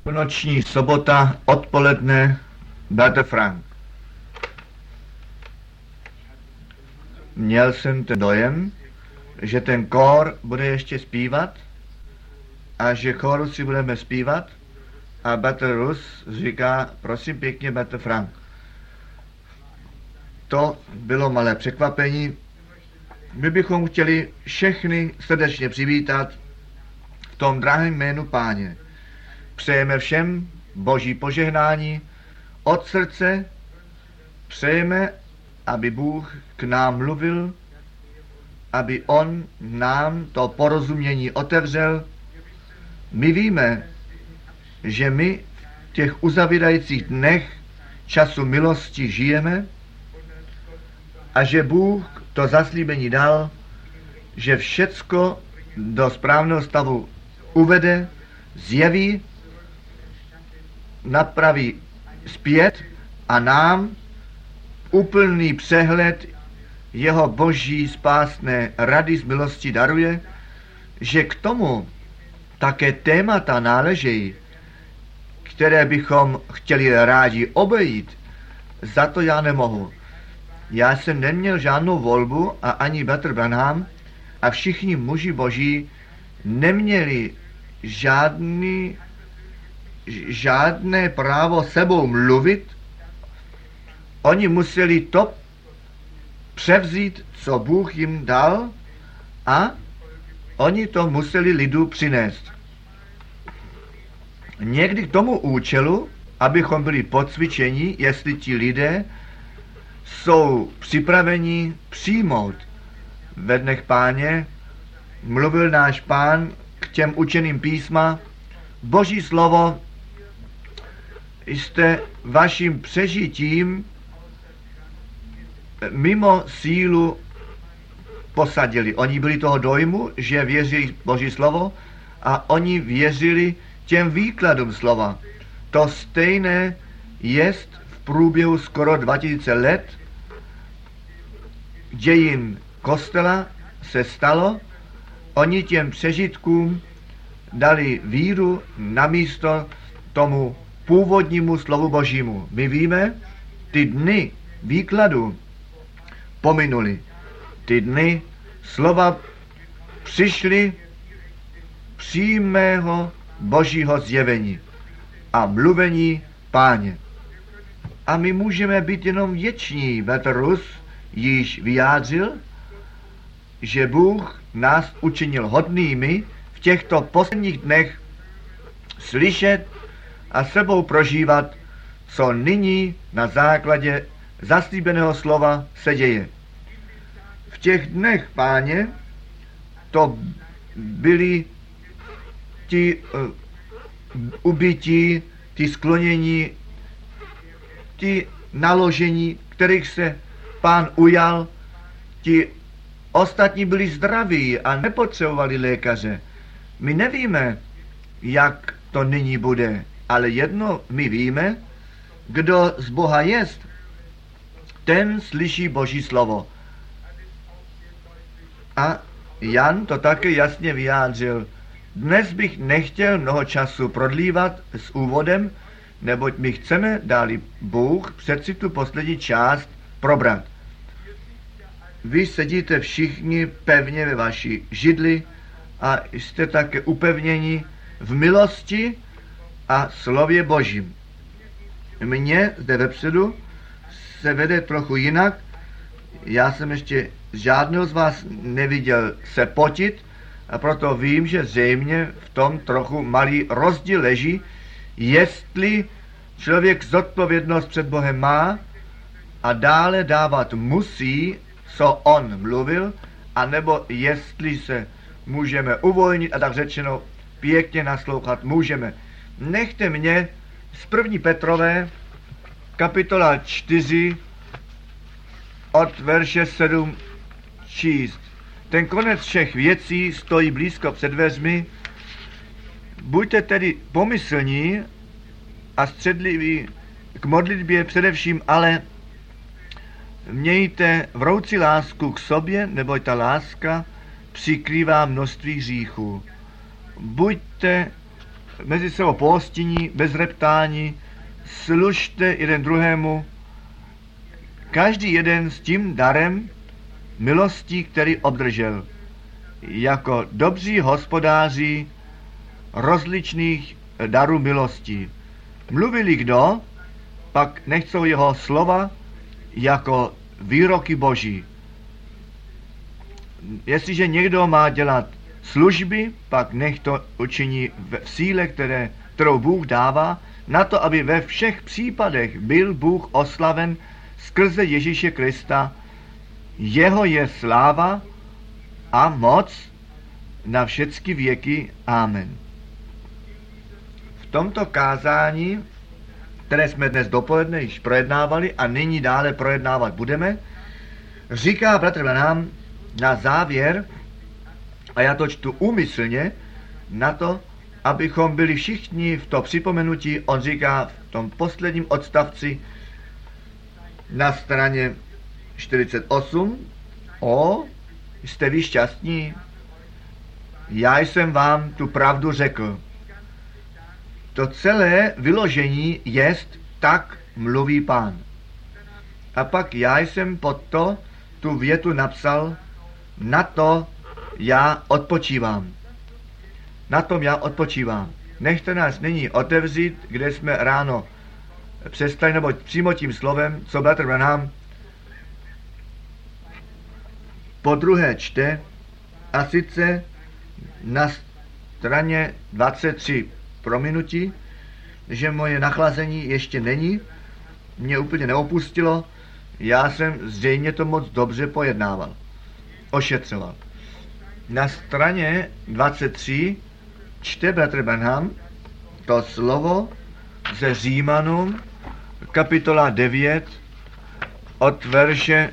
Noční sobota, odpoledne, bratr Frank. Měl jsem ten dojem, že ten kór bude ještě zpívat a že kóru si budeme zpívat a bratr Rus říká, prosím pěkně, bratr Frank. To bylo malé překvapení. My bychom chtěli všechny srdečně přivítat v tom drahém jménu Páně. Přejeme všem Boží požehnání od srdce, přejeme, aby Bůh k nám mluvil, aby On nám to porozumění otevřel. My víme, že my v těch uzavírajících dnech času milosti žijeme a že Bůh to zaslíbení dal, že všecko do správného stavu uvede, zjeví, napraví zpět a nám úplný přehled jeho boží spásné rady z milosti daruje, že k tomu také témata náležejí, které bychom chtěli rádi obejít. Za to já nemohu. Já jsem neměl žádnou volbu a ani bratr Branham a všichni muži boží neměli žádné právo sebou mluvit. Oni museli to převzít, co Bůh jim dal, a oni to museli lidu přinést. Někdy k tomu účelu, abychom byli podcvičeni, jestli ti lidé jsou připraveni přijmout. Ve dnech Páně mluvil náš Pán k těm učeným písma, Boží slovo jste vaším přežitím mimo sílu posadili. Oni byli toho dojmu, že věří Boží slovo a oni věřili těm výkladům slova. To stejné jest v průběhu skoro 2000 let dějin kostela se stalo. Oni těm přežitkům dali víru namísto tomu původnímu slovu Božímu. My víme, ty dny výkladu pominuli. Ty dny slova přišly přímého Božího zjevení a mluvení Páně. A my můžeme být jenom věční. Bratr Rus již vyjádřil, že Bůh nás učinil hodnými v těchto posledních dnech slyšet a sebou prožívat, co nyní na základě zaslíbeného slova se děje. V těch dnech Páně to byli ti ubití, ti sklonění, ti naložení, kterých se Pán ujal, ti ostatní byli zdraví a nepotřebovali lékaře. My nevíme, jak to nyní bude, ale jedno my víme, kdo z Boha jest, ten slyší Boží slovo. A Jan to také jasně vyjádřil. Dnes bych nechtěl mnoho času prodlívat s úvodem, neboť my chceme, dáli Bůh, přeci tu poslední část probrat. Vy sedíte všichni pevně ve vaší židli a jste také upevněni v milosti a slově Božím. Mně zde vepředu se vede trochu jinak. Já jsem ještě žádného z vás neviděl se potit a proto vím, že zřejmě v tom trochu malý rozdíl leží, jestli člověk zodpovědnost před Bohem má a dále dávat musí, co on mluvil, anebo jestli se můžeme uvolnit a tak řečeno pěkně naslouchat můžeme. Nechte mě z 1. Petrové kapitola 4 od verše 7 číst. Ten konec všech věcí stojí blízko před dveřmi. Buďte tedy pomyslní a středliví k modlitbě především, ale mějte vroucí lásku k sobě, neboť ta láska přikrývá množství hříchů. Buďte mezi sebou pohostinní, bez reptání, služte jeden druhému, každý jeden s tím darem milostí, který obdržel, jako dobří hospodáři rozličných darů milostí. Mluvili kdo, pak nechcou jeho slova jako výroky Boží. Jestliže někdo má dělat služby, pak nech to učiní v síle, kterou Bůh dává, na to, aby ve všech případech byl Bůh oslaven skrze Ježíše Krista. Jeho je sláva a moc na všechny věky. Amen. V tomto kázání, které jsme dnes dopoledne již projednávali a nyní dále projednávat budeme, říká bratr Branham na závěr, a já to čtu úmyslně, na to, abychom byli všichni v to připomenutí, on říká v tom posledním odstavci na straně 48, jste vy šťastní? Já jsem vám tu pravdu řekl. To celé vyložení jest, tak mluví Pán. A pak já jsem pod to tu větu napsal, na to já odpočívám. Na tom já odpočívám. Nechte nás nyní otevřít, kde jsme ráno přestali, nebo přímo tím slovem, co bratr Branham podruhé čte, a sice na straně 23. Prominutí, že moje nachlazení ještě není, mě úplně neopustilo, já jsem zřejmě to moc dobře pojednával, ošetřoval. Na straně 23 čte bratr Branham to slovo ze Římanům, kapitola 9, od verše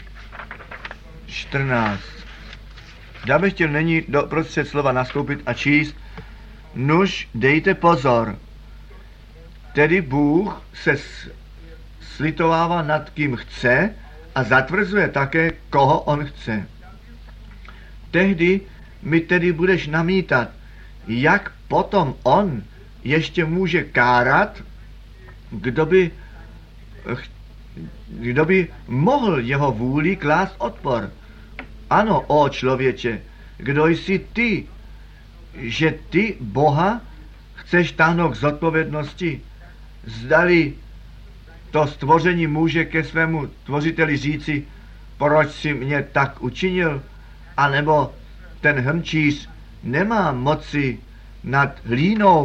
14. Já bych chtěl nyní do prostřed slova nastoupit a číst: Nuž, dejte pozor, tedy Bůh se slitovává nad kým chce a zatvrzuje také, koho on chce. Tehdy mi tedy budeš namítat, jak potom on ještě může kárat, kdo by mohl jeho vůli klást odpor. Ano, o člověče, kdo jsi ty, že ty Boha chceš táhnout k zodpovědnosti? Zdali to stvoření může ke svému tvořiteli říci, proč si mě tak učinil? A nebo ten hrnčíř nemá moci nad hlínou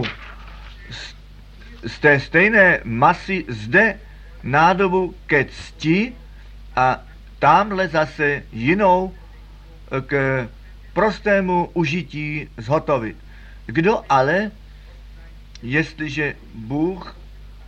z té stejné masy zde nádobu ke cti a tamhle zase jinou k prostému užití zhotovit. Kdo ale, jestliže Bůh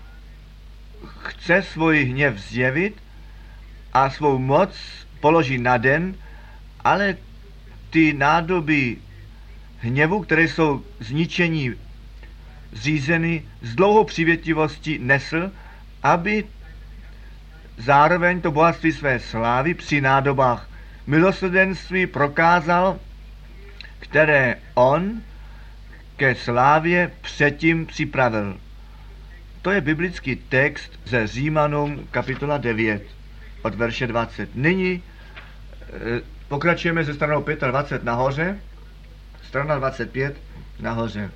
chce svůj hněv zjevit a svou moc položí na den, ale ty nádoby hněvu, které jsou zničení zřízeny, s dlouhou přívětivostí nesl, aby zároveň to bohatství své slávy při nádobách milosrdenství prokázal, které on ke slávě předtím připravil. To je biblický text ze Římanům kapitola 9 od verše 20. Nyní pokračujeme ze stranou 25 nahoře, strana 25 nahoře.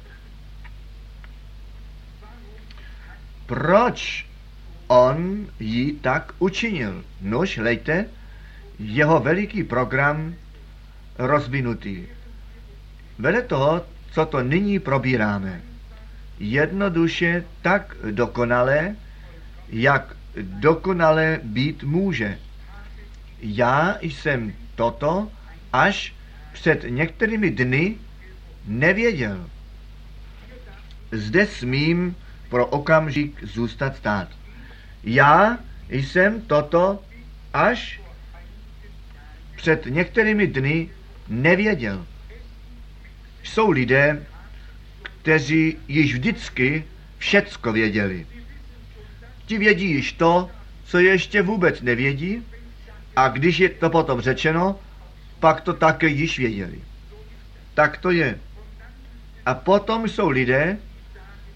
Proč on ji tak učinil? Nož, hlejte, jeho veliký program rozvinutý. Vedle toho, co to nyní probíráme, jednoduše tak dokonalé, jak dokonale být může. Já jsem toto až před některými dny nevěděl. Zde smím pro okamžik zůstat stát. Já jsem toto až před některými dny nevěděl. Jsou lidé, kteří již vždycky všecko věděli. Ti vědí již to, co ještě vůbec nevědí, a když je to potom řečeno, pak to také již věděli. Tak to je. A potom jsou lidé,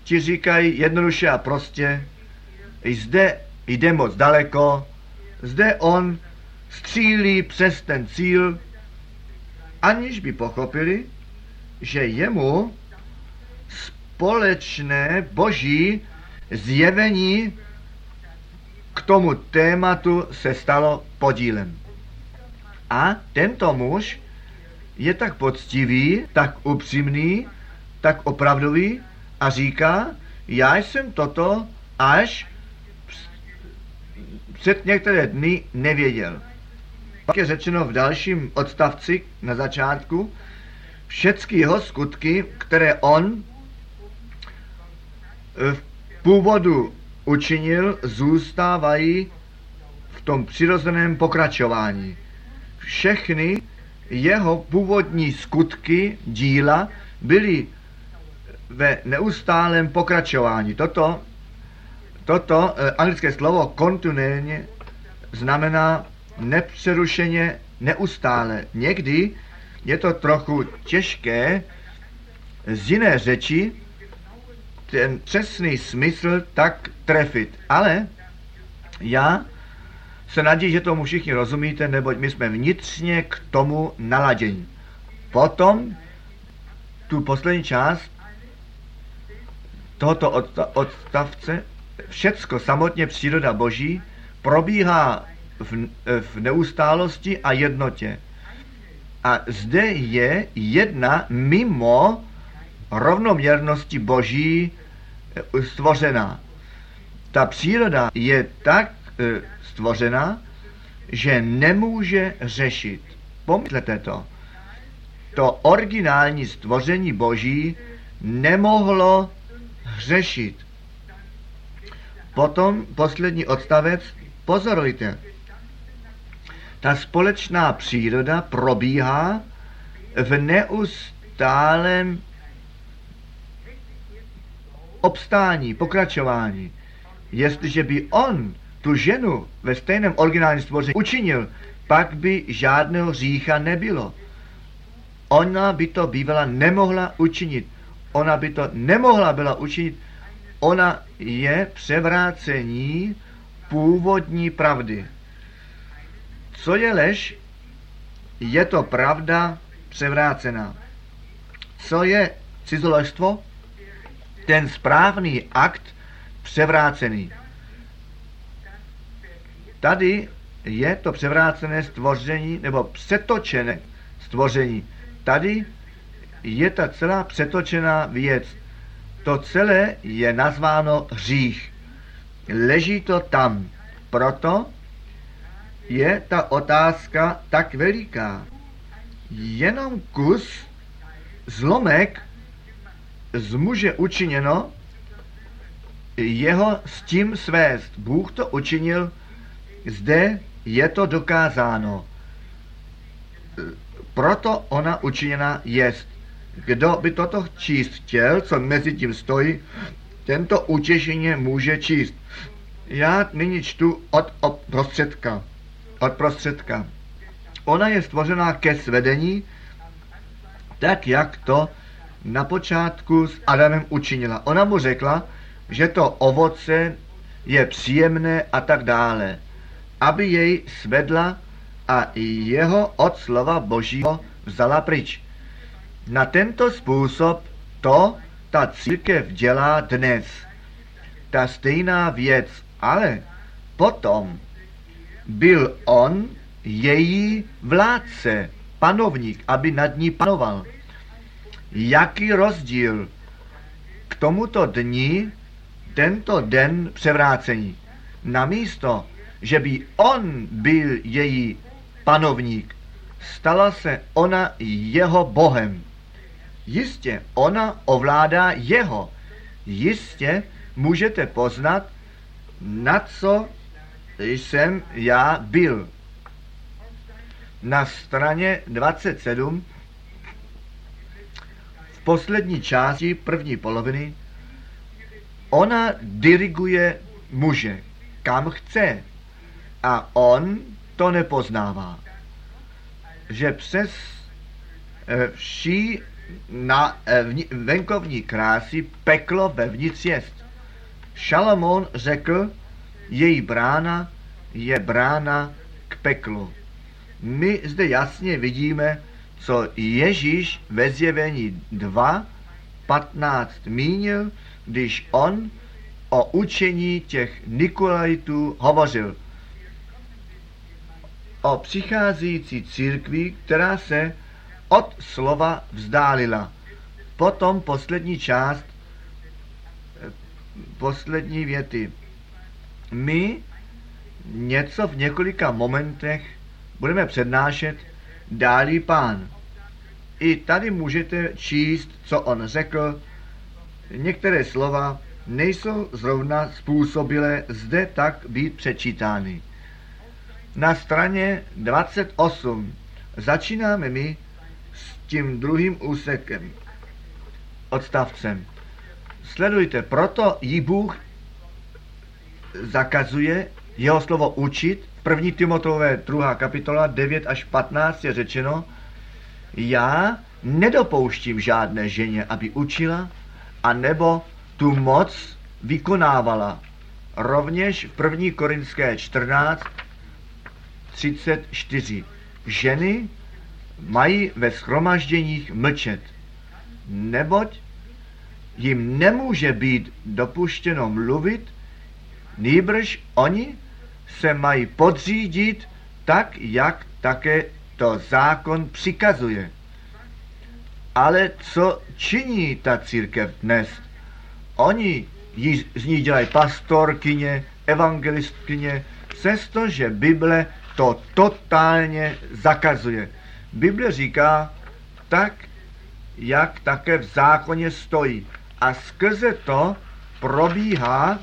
ti říkají jednoduše a prostě, zde jde moc daleko, zde on střílí přes ten cíl, aniž by pochopili, že jemu společné boží zjevení k tomu tématu se stalo podílem. A tento muž je tak poctivý, tak upřímný, tak opravdový a říká, já jsem toto až před některé dny nevěděl. Pak je řečeno v dalším odstavci na začátku, všechny jeho skutky, které on v původu učinil, zůstávají v tom přirozeném pokračování. Všechny jeho původní skutky, díla, byly ve neustálém pokračování. Toto anglické slovo kontinuálně znamená nepřerušeně, neustále. Někdy je to trochu těžké z jiné řeči ten přesný smysl tak trefit. Ale já se naději, že tomu všichni rozumíte, neboť my jsme vnitřně k tomu naladěni. Potom tu poslední část tohoto odstavce, všecko samotně příroda Boží, probíhá v neustálosti a jednotě. A zde je jedna mimo rovnoměrnosti Boží stvořená. Ta příroda je tak stvořená, že nemůže řešit. Pomyslete to. To originální stvoření Boží nemohlo hřešit. Potom poslední odstavec, pozorujte. Ta společná příroda probíhá v neustálém obstání, pokračování. Jestliže by on tu ženu ve stejném originálním stvoření učinil, pak by žádného hřícha nebylo. Ona by to bývala nemohla učinit. Ona by to nemohla byla učinit. Ona je převrácení původní pravdy. Co je lež, je to pravda převrácená. Co je cizoložstvo? Ten správný akt převrácený. Tady je to převrácené stvoření, nebo přetočené stvoření. Tady je ta celá přetočená věc. To celé je nazváno hřích. Leží to tam. Proto je ta otázka tak veliká. Jenom kus, zlomek z muže učiněno, jeho s tím svést. Bůh to učinil, zde je to dokázáno. Proto ona učiněna jest. Kdo by toto číst chtěl, co mezi tím stojí, tento utěšeně může číst. Já nyní čtu od prostředka. Ona je stvořená ke svedení, tak jak to na počátku s Adamem učinila. Ona mu řekla, že to ovoce je příjemné a tak dále, aby jej svedla a jeho od slova Božího vzala pryč. Na tento způsob to ta církev dělá dnes. Ta stejná věc, ale potom byl on její vládce, panovník, aby nad ní panoval. Jaký rozdíl k tomuto dni, tento den převrácení. Namísto, že by on byl její panovník, stala se ona jeho Bohem. Jistě, ona ovládá jeho. Jistě můžete poznat, na co jsem já byl. Na straně 27 v poslední části první poloviny ona diriguje muže, kam chce. A on to nepoznává. Že přes vší na venkovní krásy peklo vevnitř jest. Šalamón řekl, její brána je brána k peklu. My zde jasně vidíme, co Ježíš ve Zjevení 2:15 mínil, když on o učení těch Nikolajitů hovořil. O přicházející církvi, která se od slova vzdálila. Potom poslední část, poslední věty. My něco v několika momentech budeme přednášet, dálí Pán. I tady můžete číst, co on řekl. Některé slova nejsou zrovna způsobilé zde tak být přečítány. Na straně 28 začínáme my s tím druhým úsekem, odstavcem. Sledujte, proto jí Bůh zakazuje jeho slovo učit. V 1. Timoteové 2. kapitola 9 až 15 je řečeno, já nedopouštím žádné ženě, aby učila, anebo tu moc vykonávala. Rovněž v 1. Korinské 14:34. Ženy mají ve shromažděních mlčet, neboť jim nemůže být dopuštěno mluvit, nýbrž oni se mají podřídit tak, jak také to zákon přikazuje. Ale co činí ta církev dnes? Oni z ní dělají pastorkyně, evangelistkyně, přestože Bible to totálně zakazuje. Bible říká tak, jak také v zákoně stojí. A skrze to probíhá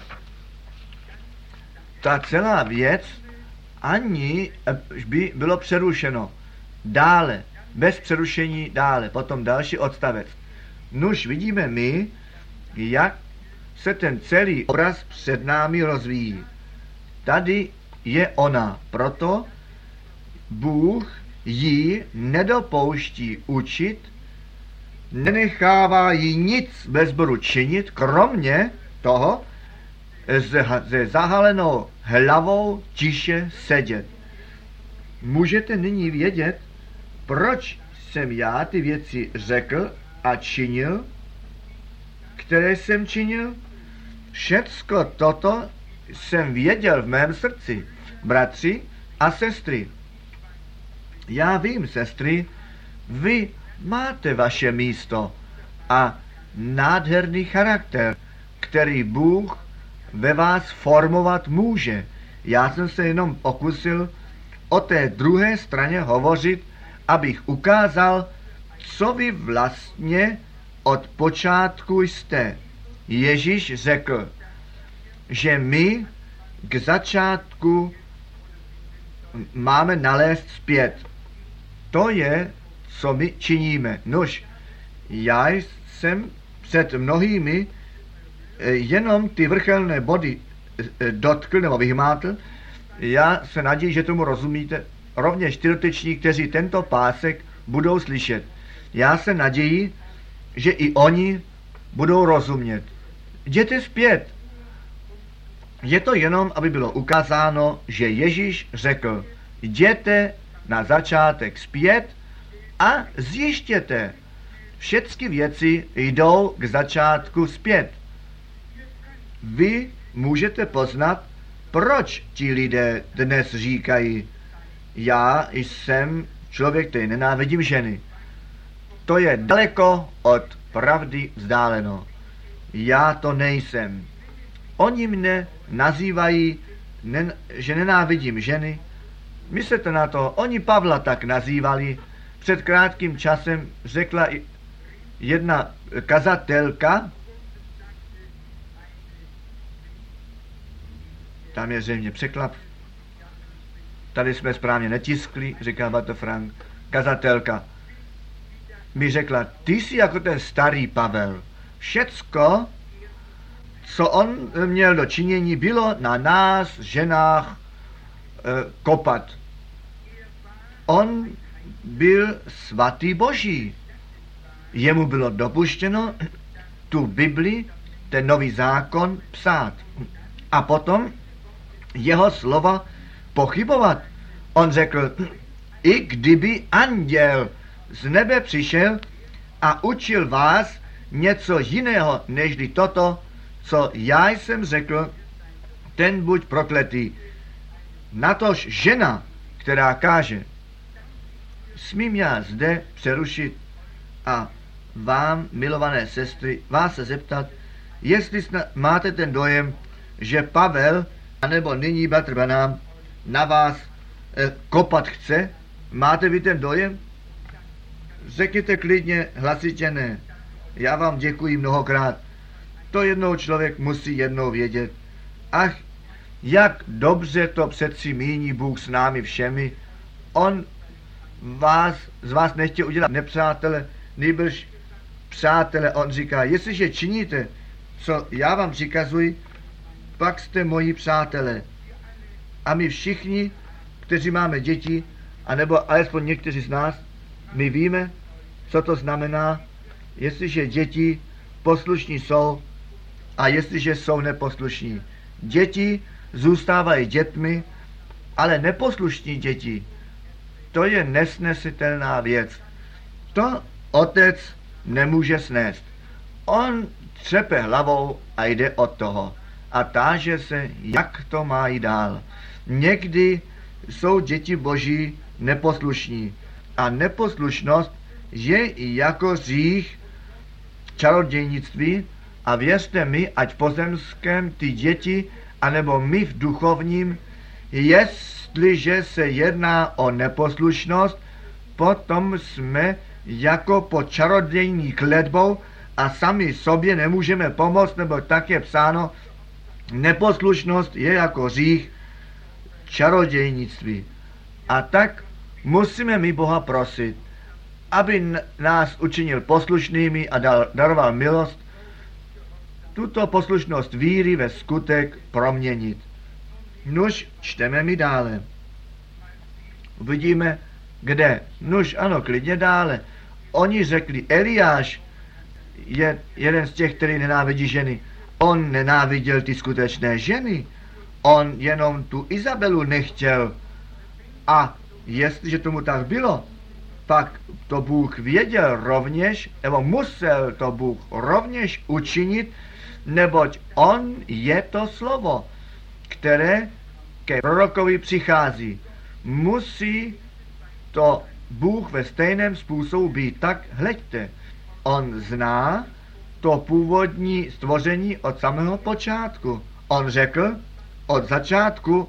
ta celá věc, ani by bylo přerušeno. Dále, bez přerušení dále, potom další odstavec. Nuž vidíme my, jak se ten celý obraz před námi rozvíjí. Tady je ona, proto Bůh ji nedopouští učit, nenechává jí nic ve sboru činit, kromě toho se zahalenou hlavou tiše sedět. Můžete nyní vědět, proč jsem já ty věci řekl a činil, které jsem činil? Všecko toto jsem věděl v mém srdci, bratři a sestry. Já vím, sestry, vy máte vaše místo a nádherný charakter, který Bůh ve vás formovat může. Já jsem se jenom pokusil o té druhé straně hovořit, abych ukázal, co vy vlastně od počátku jste. Ježíš řekl, že my k začátku máme nalézt zpět. To je, co my činíme. Nož, já jsem před mnohými jenom ty vrcholné body dotkl nebo vyhmátl. Já se naději, že tomu rozumíte. Rovněž ty dotyční, kteří tento pásek budou slyšet. Já se naději, že i oni budou rozumět. Jděte zpět. Je to jenom, aby bylo ukázáno, že Ježíš řekl, jděte na začátek zpět a zjištěte. Všechny věci jdou k začátku zpět. Vy můžete poznat, proč ti lidé dnes říkají, já jsem člověk, který nenávidím ženy. To je daleko od pravdy vzdáleno. Já to nejsem. Oni mne nazývají, že nenávidím ženy. Myslete na to, oni Pavla tak nazývali. Před krátkým časem řekla jedna kazatelka, tam je zřejmě překlap, tady jsme správně netiskli, říká Bato Frank, kazatelka, mi řekla, ty jsi jako ten starý Pavel. Všecko, co on měl do činění, bylo na nás, ženách, kopat. On byl svatý Boží. jemu bylo dopuštěno tu Bibli, ten nový zákon psát. A potom jeho slova pochybovat. On řekl, i kdyby anděl z nebe přišel a učil vás něco jiného, nežli toto, co já jsem řekl, ten buď prokletý. Natož žena, která káže. Smím já zde přerušit a vám, milované sestry, vás se zeptat, jestli máte ten dojem, že Pavel, anebo nyní bratr Branham, na vás kopat chce? Máte vy ten dojem? Řekněte klidně, hlasitě ne. Já vám děkuji mnohokrát. To jednou člověk musí jednou vědět. Ach, jak dobře to přeci míní Bůh s námi všemi. On z vás nechtěl udělat nepřátele, nýbrž přátele. On říká, jestliže činíte, co já vám přikazuji, pak jste moji přátelé. A my všichni, kteří máme děti, anebo alespoň někteří z nás, my víme, co to znamená, jestliže děti poslušní jsou a jestliže jsou neposlušní. Děti zůstávají dětmi, ale neposlušní děti, to je nesnesitelná věc. To otec nemůže snést. On třepe hlavou a jde od toho. A táže se, jak to má jít dál. Někdy jsou děti boží neposlušní. A neposlušnost je i jako hřích čarodějnictví. A věřte mi, ať v pozemském ty děti, anebo my v duchovním, jestliže se jedná o neposlušnost, potom jsme jako pod čarodějní kletbou a sami sobě nemůžeme pomoct, nebo tak je psáno, neposlušnost je jako hřích čarodějnictví. A tak musíme my Boha prosit, aby nás učinil poslušnými a daroval milost, tuto poslušnost víry ve skutek proměnit. Nuž, čteme mi dále. Uvidíme, kde. Nuž, ano, klidně dále. Oni řekli, Eliáš je jeden z těch, který nenávidí ženy. On nenáviděl ty skutečné ženy. On jenom tu Izabelu nechtěl. A jestliže tomu tak bylo, pak to Bůh věděl rovněž, nebo musel to Bůh rovněž učinit, neboť on je to slovo, které ke prorokovi přichází. Musí to Bůh ve stejném způsobu být. Tak hleďte, on zná to původní stvoření od samého počátku. On řekl, od začátku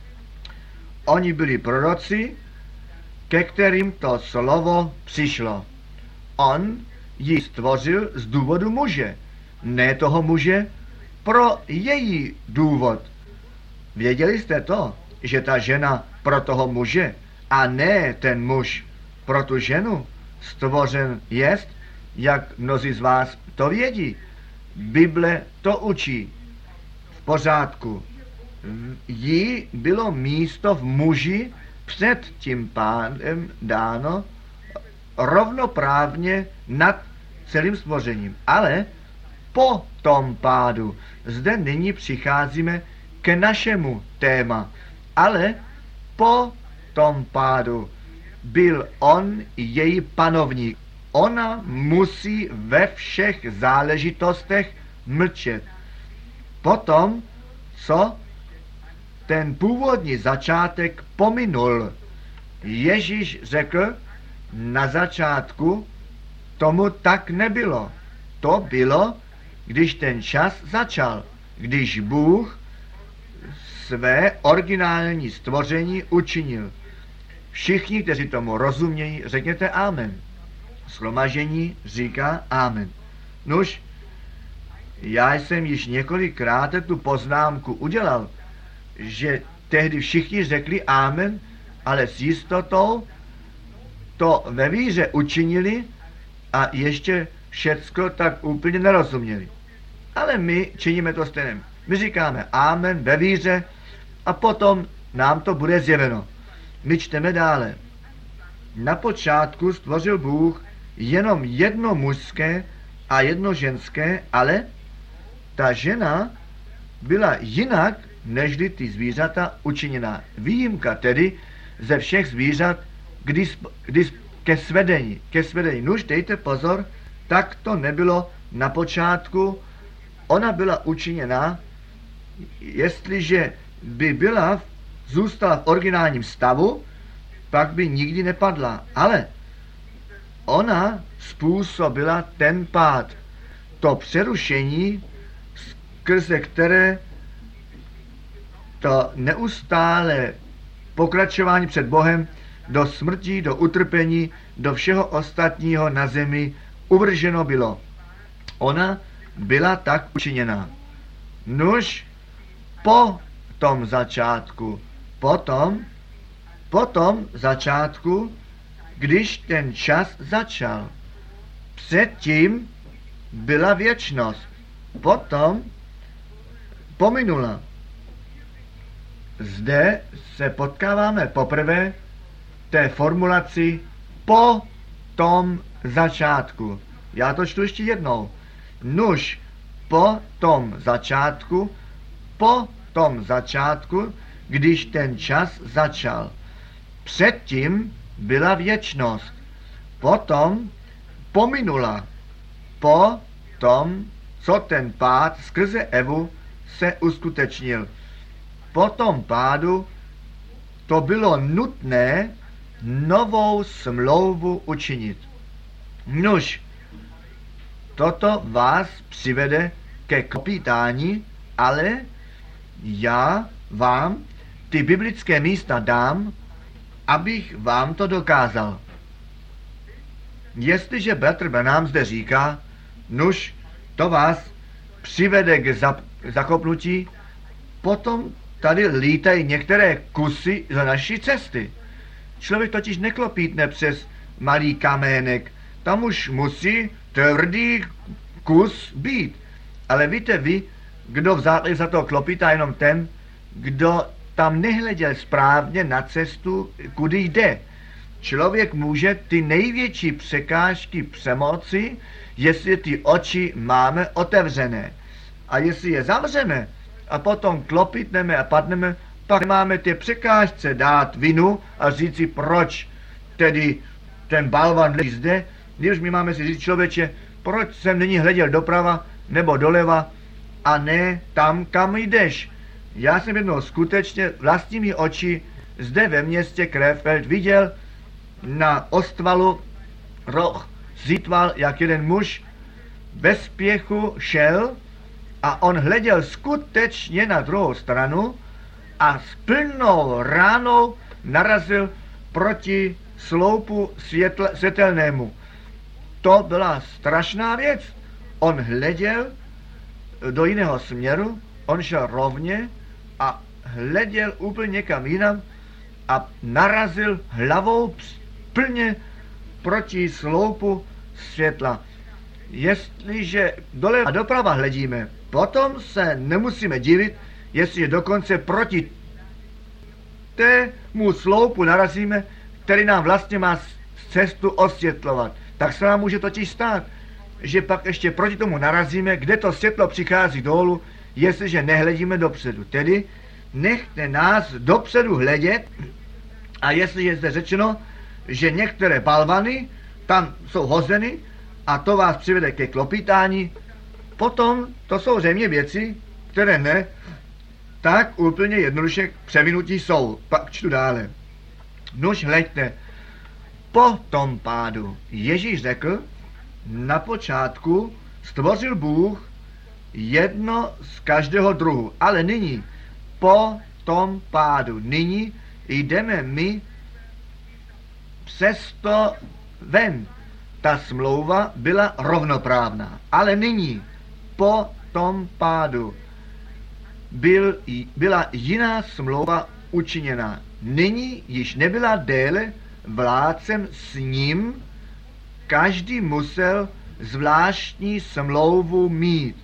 oni byli proroci, ke kterým to slovo přišlo. On ji stvořil z důvodu muže. Ne toho muže, pro její důvod. Věděli jste to, že ta žena pro toho muže a ne ten muž pro tu ženu stvořen jest, jak mnozí z vás to vědí. Bible to učí. V pořádku. Jí bylo místo v muži před tím pádem dáno rovnoprávně nad celým stvořením. Ale po tom pádu zde nyní přicházíme k našemu téma. Ale po tom pádu byl on její panovník. Ona musí ve všech záležitostech mlčet. Potom, co ten původní začátek pominul, Ježíš řekl, na začátku tomu tak nebylo. To bylo, když ten čas začal, když Bůh své originální stvoření učinil. Všichni, kteří tomu rozumějí, řekněte amen. Shromaždění říká amen. Nuž, já jsem již několikrát tu poznámku udělal, že tehdy všichni řekli amen, ale s jistotou to ve víře učinili a ještě všecko tak úplně nerozuměli. Ale my činíme to stejně. My říkáme amen ve víře a potom nám to bude zjeveno. My čteme dále. Na počátku stvořil Bůh jenom jedno mužské a jedno ženské, ale ta žena byla jinak nežli ty zvířata učiněná. Výjimka tedy ze všech zvířat ke svedení. Nuž dejte pozor, tak to nebylo na počátku. Ona byla učiněna, jestliže by zůstala v originálním stavu, pak by nikdy nepadla. Ale ona způsobila ten pád, to přerušení, skrze které to neustále pokračování před Bohem do smrti, do utrpení, do všeho ostatního na zemi uvrženo bylo. Ona byla tak učiněna. Nuž po tom začátku, když ten čas začal. Předtím byla věčnost, potom pominula. Zde se potkáváme poprvé té formulaci po tom začátku. Já to čtu ještě jednou. Nuž po tom začátku, když ten čas začal. Předtím byla věčnost, potom pominula. Po tom, co ten pád skrze Evu se uskutečnil. Po tom pádu to bylo nutné novou smlouvu učinit. Nuž, toto vás přivede ke klopítání, ale já vám ty biblické místa dám, abych vám to dokázal. Jestliže bratr Branham zde říká, nuž, to vás přivede k zakopnutí, potom tady lítají některé kusy za naší cesty. Člověk totiž neklopítne přes malý kamének, tam už musí tvrdý kus být. Ale víte vy, kdo v základu za to klopítá, jenom ten, kdo tam nehleděl správně na cestu, kudy jde. Člověk může ty největší překážky přemoci, jestli ty oči máme otevřené. A jestli je zavřeme a potom klopítneme a padneme, pak nemáme ty překážce dát vinu a říct si, proč tedy ten balvan leží zde, když my máme si říct, člověče, proč jsem není hleděl doprava nebo doleva a ne tam, kam jdeš. Já jsem jednou skutečně vlastními oči zde ve městě Krefeld viděl na ostvalu roh zítval, jak jeden muž bez spěchu šel a on hleděl skutečně na druhou stranu a s plnou ránou narazil proti sloupu světelnému. To byla strašná věc. On hleděl do jiného směru, on šel rovně a hleděl úplně někam jinam a narazil hlavou plně proti sloupu světla. Jestliže dole a doprava hledíme, potom se nemusíme divit, jestliže dokonce proti tému sloupu narazíme, který nám vlastně má cestu osvětlovat. Tak se nám může totiž stát, že pak ještě proti tomu narazíme, kde to světlo přichází dolů, jestliže nehledíme dopředu. Tedy nechte nás dopředu hledět a jestliže je zde řečeno, že některé balvany tam jsou hozeny a to vás přivede ke klopítání, potom to jsou zřejmě věci, které ne tak úplně jednoduše převinutí jsou. Pak čtu dále. Nuž hleďte, po tom pádu Ježíš řekl, na počátku stvořil Bůh jedno z každého druhu, ale nyní, po tom pádu, nyní jdeme my přesto ven. Ta smlouva byla rovnoprávná, ale nyní, po tom pádu, byla jiná smlouva učiněna. Nyní již nebyla déle vládcem s ním, každý musel zvláštní smlouvu mít.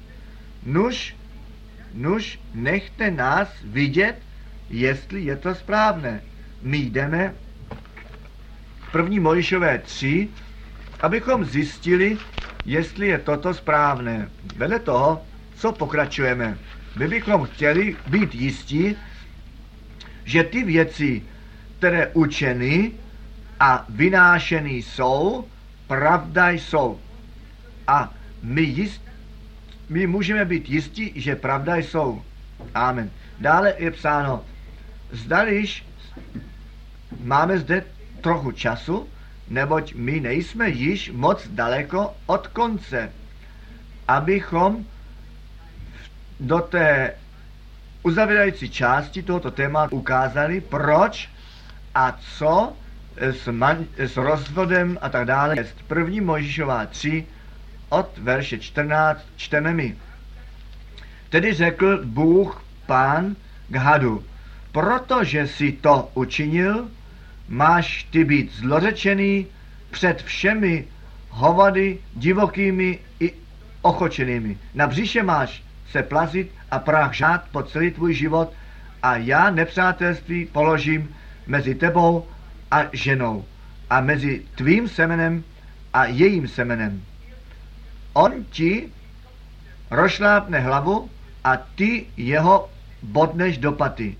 Nuž, nechte nás vidět, jestli je to správné. My jdeme 1. Mojžíšové 3 abychom zjistili, jestli je toto správné. Vedle toho, co pokračujeme, my bychom chtěli být jistí, že ty věci, které učeny a vynášeny jsou, pravda jsou. A my můžeme být jistí, že pravda jsou. Amen. Dále je psáno, zdališ máme zde trochu času, neboť my nejsme již moc daleko od konce, abychom do té uzavírající části tohoto tématu ukázali, proč a co s rozvodem a tak dále. 1. Mojžíšová 3 od verše 14 čteme my. Tedy řekl Bůh Pán k hadu, protože si to učinil, máš ty být zlořečený před všemi hovady divokými i ochočenými. Na břiše máš se plazit a prach žát po celý tvůj život a já nepřátelství položím mezi tebou a ženou a mezi tvým semenem a jejím semenem. On ti rozšlápne hlavu a ty jeho bodneš do paty.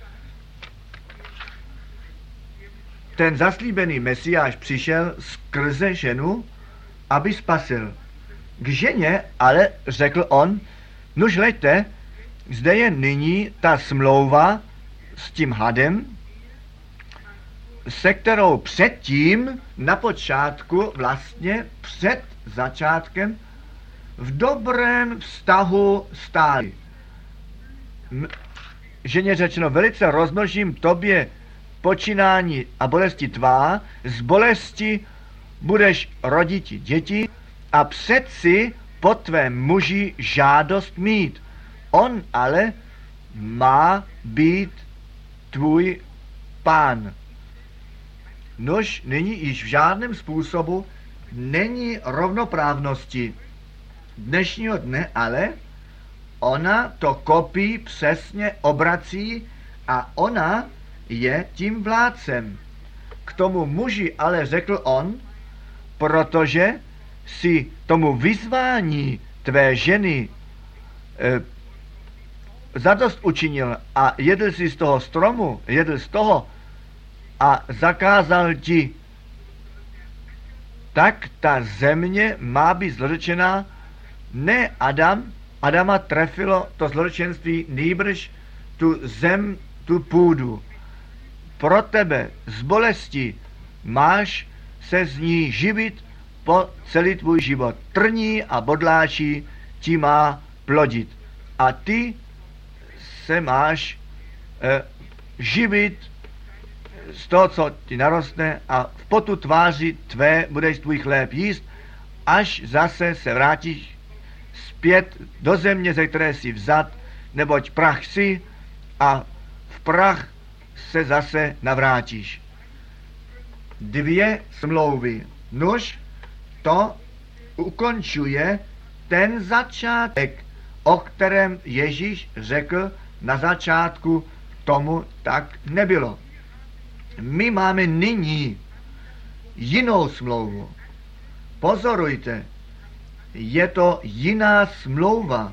Ten zaslíbený Mesiáš přišel skrze ženu, aby spasil. K ženě ale řekl on, nuž hleďte, zde je nyní ta smlouva s tím hadem, se kterou předtím na počátku, vlastně před začátkem, v dobrém vztahu stáli. Ženě řečeno, velice rozmnožím tobě počínání a bolesti tvá, z bolesti budeš rodit děti a přeci po tvém muži žádost mít. On ale má být tvůj pán. Nož nyní již v žádném způsobu není rovnoprávnosti dnešního dne, ale ona to kopí přesně obrací a ona je tím vládcem. K tomu muži ale řekl on, protože si tomu vyzvání tvé ženy zadost učinil a jedl si z toho stromu, jedl z toho a zakázal ti, tak ta země má být zlořečená. Ne Adama trefilo to zločenství, nýbrž tu zem, tu půdu. Pro tebe z bolesti máš se z ní živit po celý tvůj život. Trní a bodláčí ti má plodit. A ty se máš živit z toho, co ti narostne a v potu tváři tvé budeš tvůj chléb jíst, až zase se vrátíš zpět do země, ze které jsi vzat, neboť prach jsi a v prach se zase navrátíš. 2 smlouvy. Nuž to ukončuje ten začátek, o kterém Ježíš řekl na začátku, tomu tak nebylo. My máme nyní jinou smlouvu. Pozorujte, je to jiná smlouva.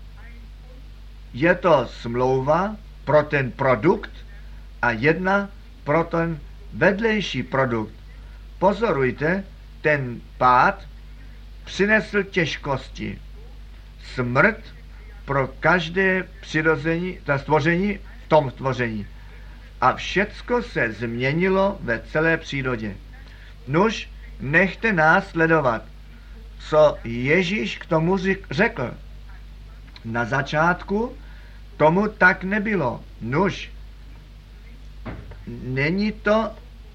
Je to smlouva pro ten produkt a jedna pro ten vedlejší produkt. Pozorujte, ten pád přinesl těžkosti. Smrt pro každé přirození, ta stvoření v tom stvoření. A všecko se změnilo ve celé přírodě. Nuž, nechte nás sledovat, co Ježíš k tomu řekl. Na začátku tomu tak nebylo. Nuž, není to ...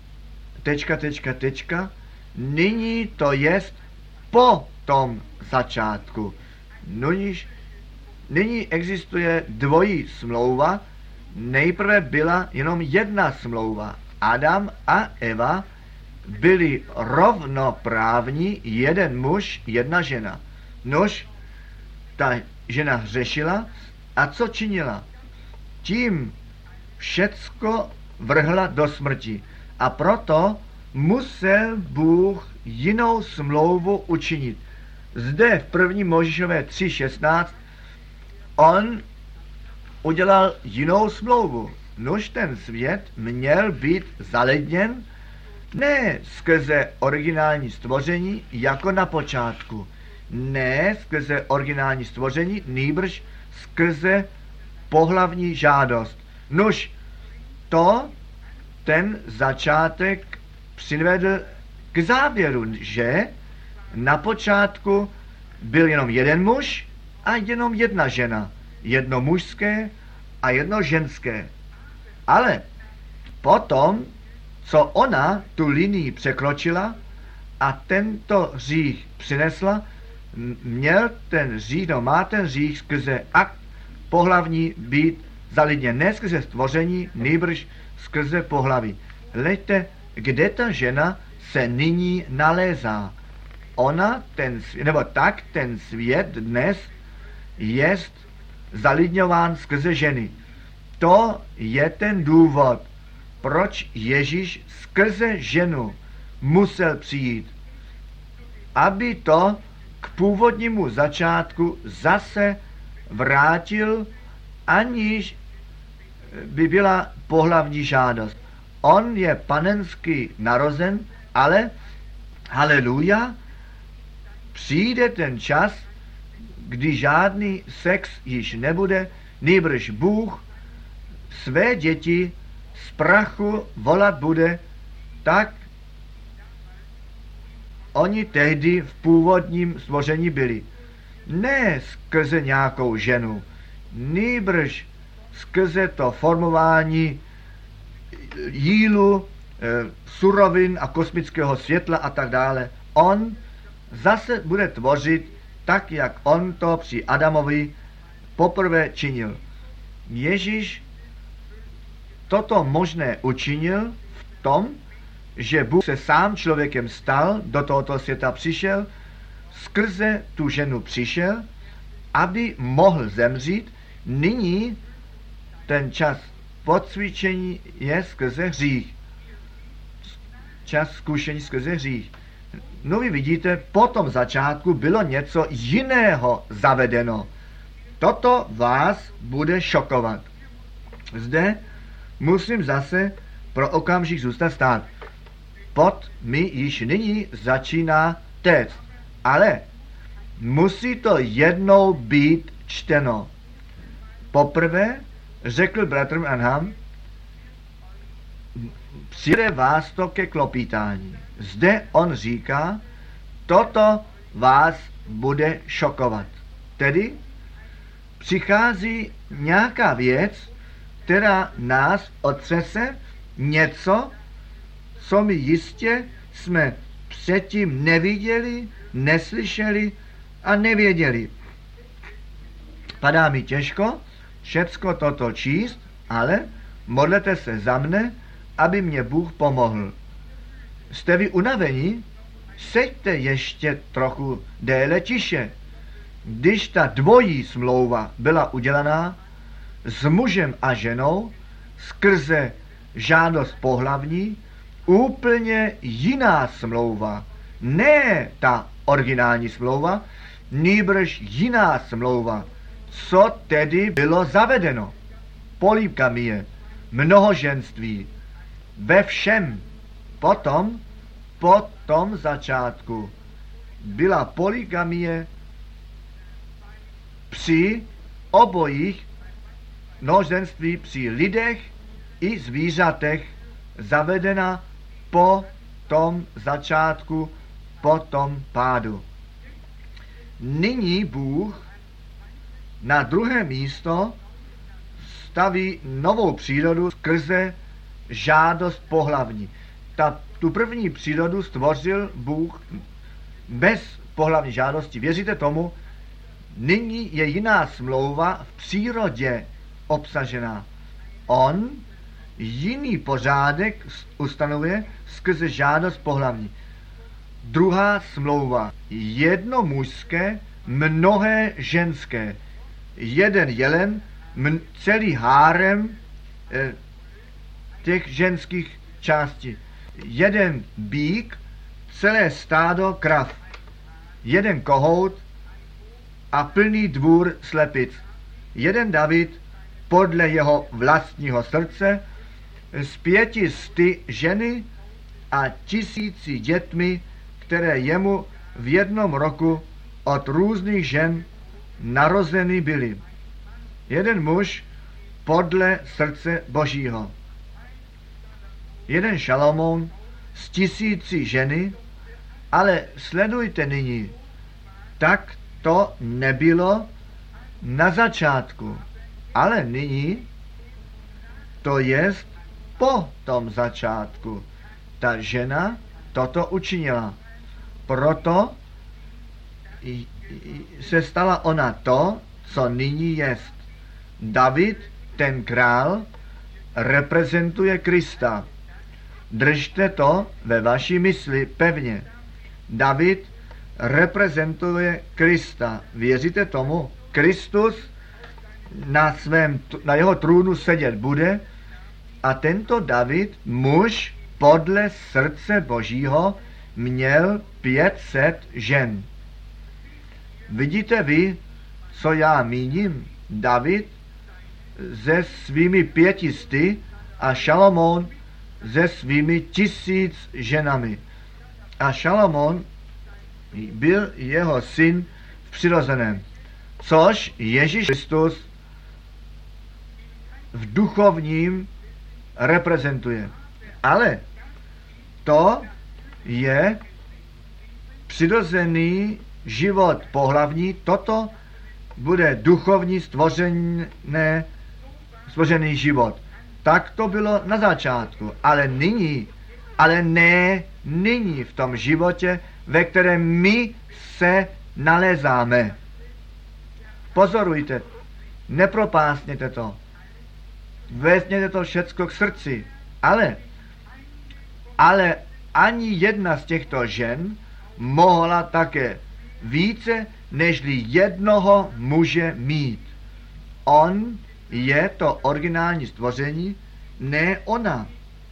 Nyní to jest po tom začátku. Nyní existuje dvojí smlouva. Nejprve byla jenom jedna smlouva. Adam a Eva byli rovnoprávní, jeden muž, jedna žena. Nož, ta žena hřešila a co činila? Tím všecko vrhla do smrti. A proto musel Bůh jinou smlouvu učinit. Zde v 1. Mojžíšové 3.16 on udělal jinou smlouvu. Nož ten svět měl být zalidněn ne skrze originální stvoření jako na počátku. Ne skrze originální stvoření, nýbrž skrze pohlavní žádost. Nož to ten začátek přivedl k závěru, že na počátku byl jenom jeden muž a jenom jedna žena. Jedno mužské a jedno ženské. Ale potom, co ona tu linii překročila a tento hřích přinesla, má ten hřích skrze akt pohlavní být zalidněn. Ne skrze stvoření, nýbrž skrze pohlaví. Hleďte, kde ta žena se nyní nalézá. Ten svět dnes jest zalidňován skrze ženy. To je ten důvod, proč Ježíš skrze ženu musel přijít, aby to k původnímu začátku zase vrátil, aniž by byla pohlavní žádost. On je panensky narozen, ale, haleluja, přijde ten čas, kdy žádný sex již nebude, nýbrž Bůh své děti z prachu volat bude, tak oni tehdy v původním stvoření byli. Ne skrze nějakou ženu, nýbrž skrze to formování jílu, surovin a kosmického světla a tak dále. On zase bude tvořit tak, jak on to při Adamovi poprvé činil. Ježíš toto možné učinil v tom, že Bůh se sám člověkem stal, do tohoto světa přišel, skrze tu ženu přišel, aby mohl zemřít. Nyní ten čas podcvičení je skrze hřích. Čas zkušení skrze hřích. No vy vidíte, po tom začátku bylo něco jiného zavedeno. Toto vás bude šokovat. Zde musím zase pro okamžik zůstat stát. Pod mi již nyní začíná téct. Ale musí to jednou být čteno. Poprvé řekl bratr Branham, přijde vás to ke klopítání. Zde on říká, toto vás bude šokovat. Tedy přichází nějaká věc, která nás otřese, něco, co my jistě jsme předtím neviděli, neslyšeli a nevěděli. Padá mi těžko všecko toto číst, ale modlete se za mne, aby mě Bůh pomohl. Jste vy unavení? Seďte ještě trochu déle tiše. Když ta dvojí smlouva byla udělaná s mužem a ženou skrze žádost pohlavní, úplně jiná smlouva, ne ta originální smlouva, nýbrž jiná smlouva. Co tedy bylo zavedeno? Polygamie, mnohoženství, ve všem. Potom, po tom začátku, byla polygamie při obojích mnohoženství, při lidech i zvířatech zavedena po tom začátku, po tom pádu. Nyní Bůh na druhé místo staví novou přírodu skrze žádost pohlavní. Tu první přírodu stvořil Bůh bez pohlavní žádosti. Věříte tomu? Nyní je jiná smlouva v přírodě obsažená. On jiný pořádek ustanovuje skrze žádost pohlavní. Druhá smlouva. Jedno mužské, mnohé ženské. Jeden jelen, celý hárem těch ženských částí. jeden býk, celé stádo krav, jeden kohout a plný dvůr slepic. Jeden David podle jeho vlastního srdce s 500 ženy a 1000 dětmi, které jemu v jednom roku od různých žen narozeny byly. Jeden muž podle srdce Božího. Jeden Šalomoun s 1000 ženy, ale sledujte nyní, tak to nebylo na začátku, ale nyní to jest po tom začátku. Ta žena toto učinila. Proto se stala ona to, co nyní jest. David, ten král, reprezentuje Krista. Držte to ve vaší mysli pevně. David reprezentuje Krista. Věříte tomu? Kristus na jeho trůnu sedět bude a tento David, muž podle srdce Božího, měl 500 žen. Vidíte vy, co já míním? David se svými 500 a Šalomoun se svými 1000 ženami. A Šalomoun byl jeho syn v přirozeném, což Ježíš Kristus v duchovním reprezentuje. Ale to je přirozený život pohlavní, toto bude duchovní stvořený život. Tak to bylo na začátku, ale ne nyní v tom životě, ve kterém my se nalézáme. Pozorujte, nepropásněte to. Vezměte to všecko k srdci. Ale ani jedna z těchto žen mohla také více nežli jednoho muže mít. On je to originální stvoření, ne ona.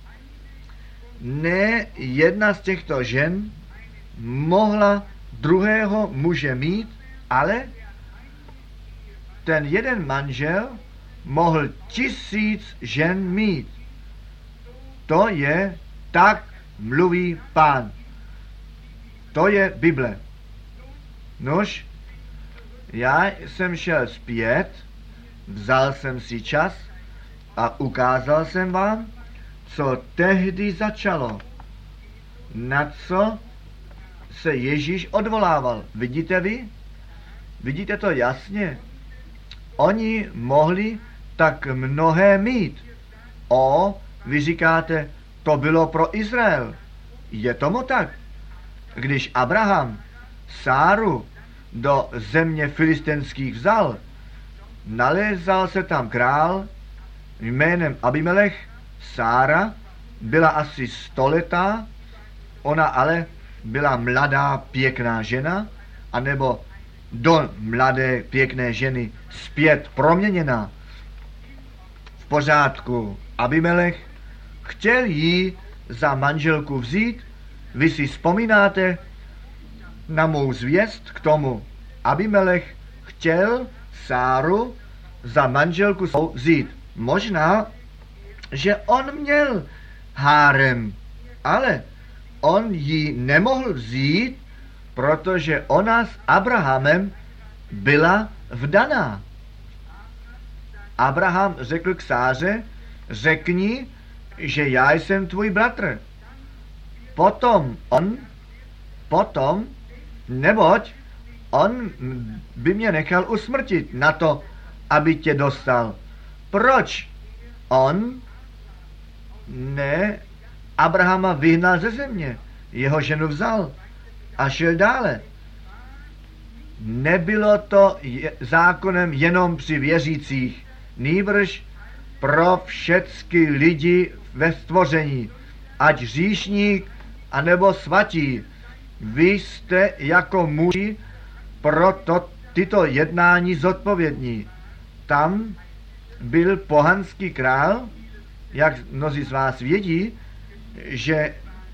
Ne jedna z těchto žen mohla druhého muže mít, ale ten jeden manžel mohl 1000 žen mít. To je, tak mluví Pán. To je Bible. Nož, já jsem šel zpět, vzal jsem si čas a ukázal jsem vám, co tehdy začalo. Na co se Ježíš odvolával. Vidíte vy? Vidíte to jasně? Oni mohli tak mnohé mít. Vy říkáte, to bylo pro Izrael. Je tomu tak? Když Abraham Sáru do země filistinských vzal, nalézal se tam král jménem Abimelech. Sára byla asi 100letá, ona ale byla mladá, pěkná žena, anebo do mladé, pěkné ženy zpět proměněná. V pořádku, Abimelech chtěl jí za manželku vzít. Vy si vzpomínáte na mou zvěst k tomu. Abimelech chtěl Sáru za manželku vzít. Možná, že on měl hárem, ale on ji nemohl vzít, protože ona s Abrahamem byla vdaná. Abraham řekl k Sáře, řekni, že já jsem tvůj bratr. Neboť on by mě nechal usmrtit na to, aby tě dostal. Proč? On Abrahama vyhnal ze země, jeho ženu vzal a šel dále. Nebylo to zákonem jenom při věřících, nýbrž pro všechny lidi ve stvoření, ať hříšník, anebo svatí. Vy jste jako muži pro tyto jednání zodpovědní. Tam byl pohanský král, jak mnozí z vás vědí, že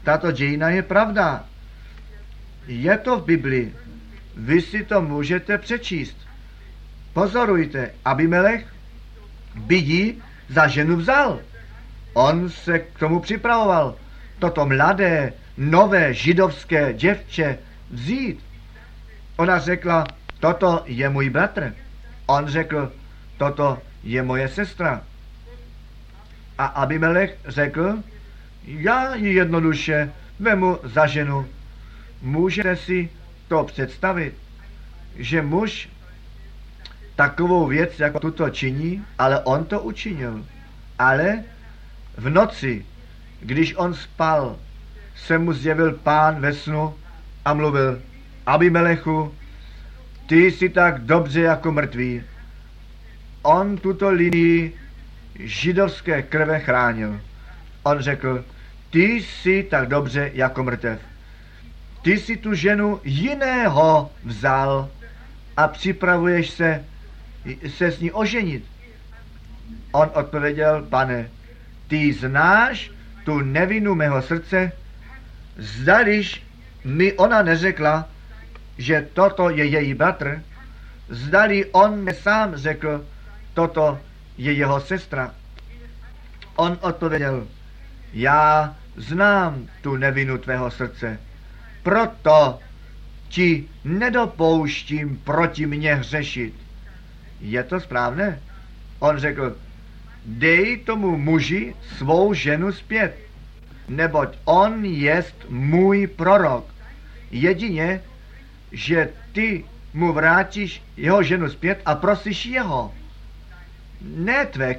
tato dějina je pravda. Je to v Biblii. Vy si to můžete přečíst. Pozorujte, Abimelech Bidí za ženu vzal. On se k tomu připravoval. Toto mladé, nové židovské děvče vzít. Ona řekla, toto je můj bratr. On řekl, toto je moje sestra. A Abimelech řekl, já ji jednoduše vemu za ženu. Můžete si to představit, že muž takovou věc jako tuto činí, ale on to učinil. Ale v noci, když on spal, se mu zjevil Pán ve snu a mluvil, Abimelechu, ty jsi tak dobře jako mrtvý. On tuto linii židovské krve chránil. On řekl, ty jsi tak dobře jako mrtev. Ty jsi tu ženu jiného vzal a připravuješ se s ní oženit. On odpověděl, pane, ty znáš tu nevinu mého srdce, zdališ mi ona neřekla, že toto je její bratr, zdali on mi sám řekl, toto je jeho sestra. On odpověděl, já znám tu nevinu tvého srdce, proto ti nedopouštím proti mně hřešit. Je to správné? On řekl, dej tomu muži svou ženu zpět, neboť on jest můj prorok. Jedině, že ty mu vrátíš jeho ženu zpět a prosíš jeho. Ne tvé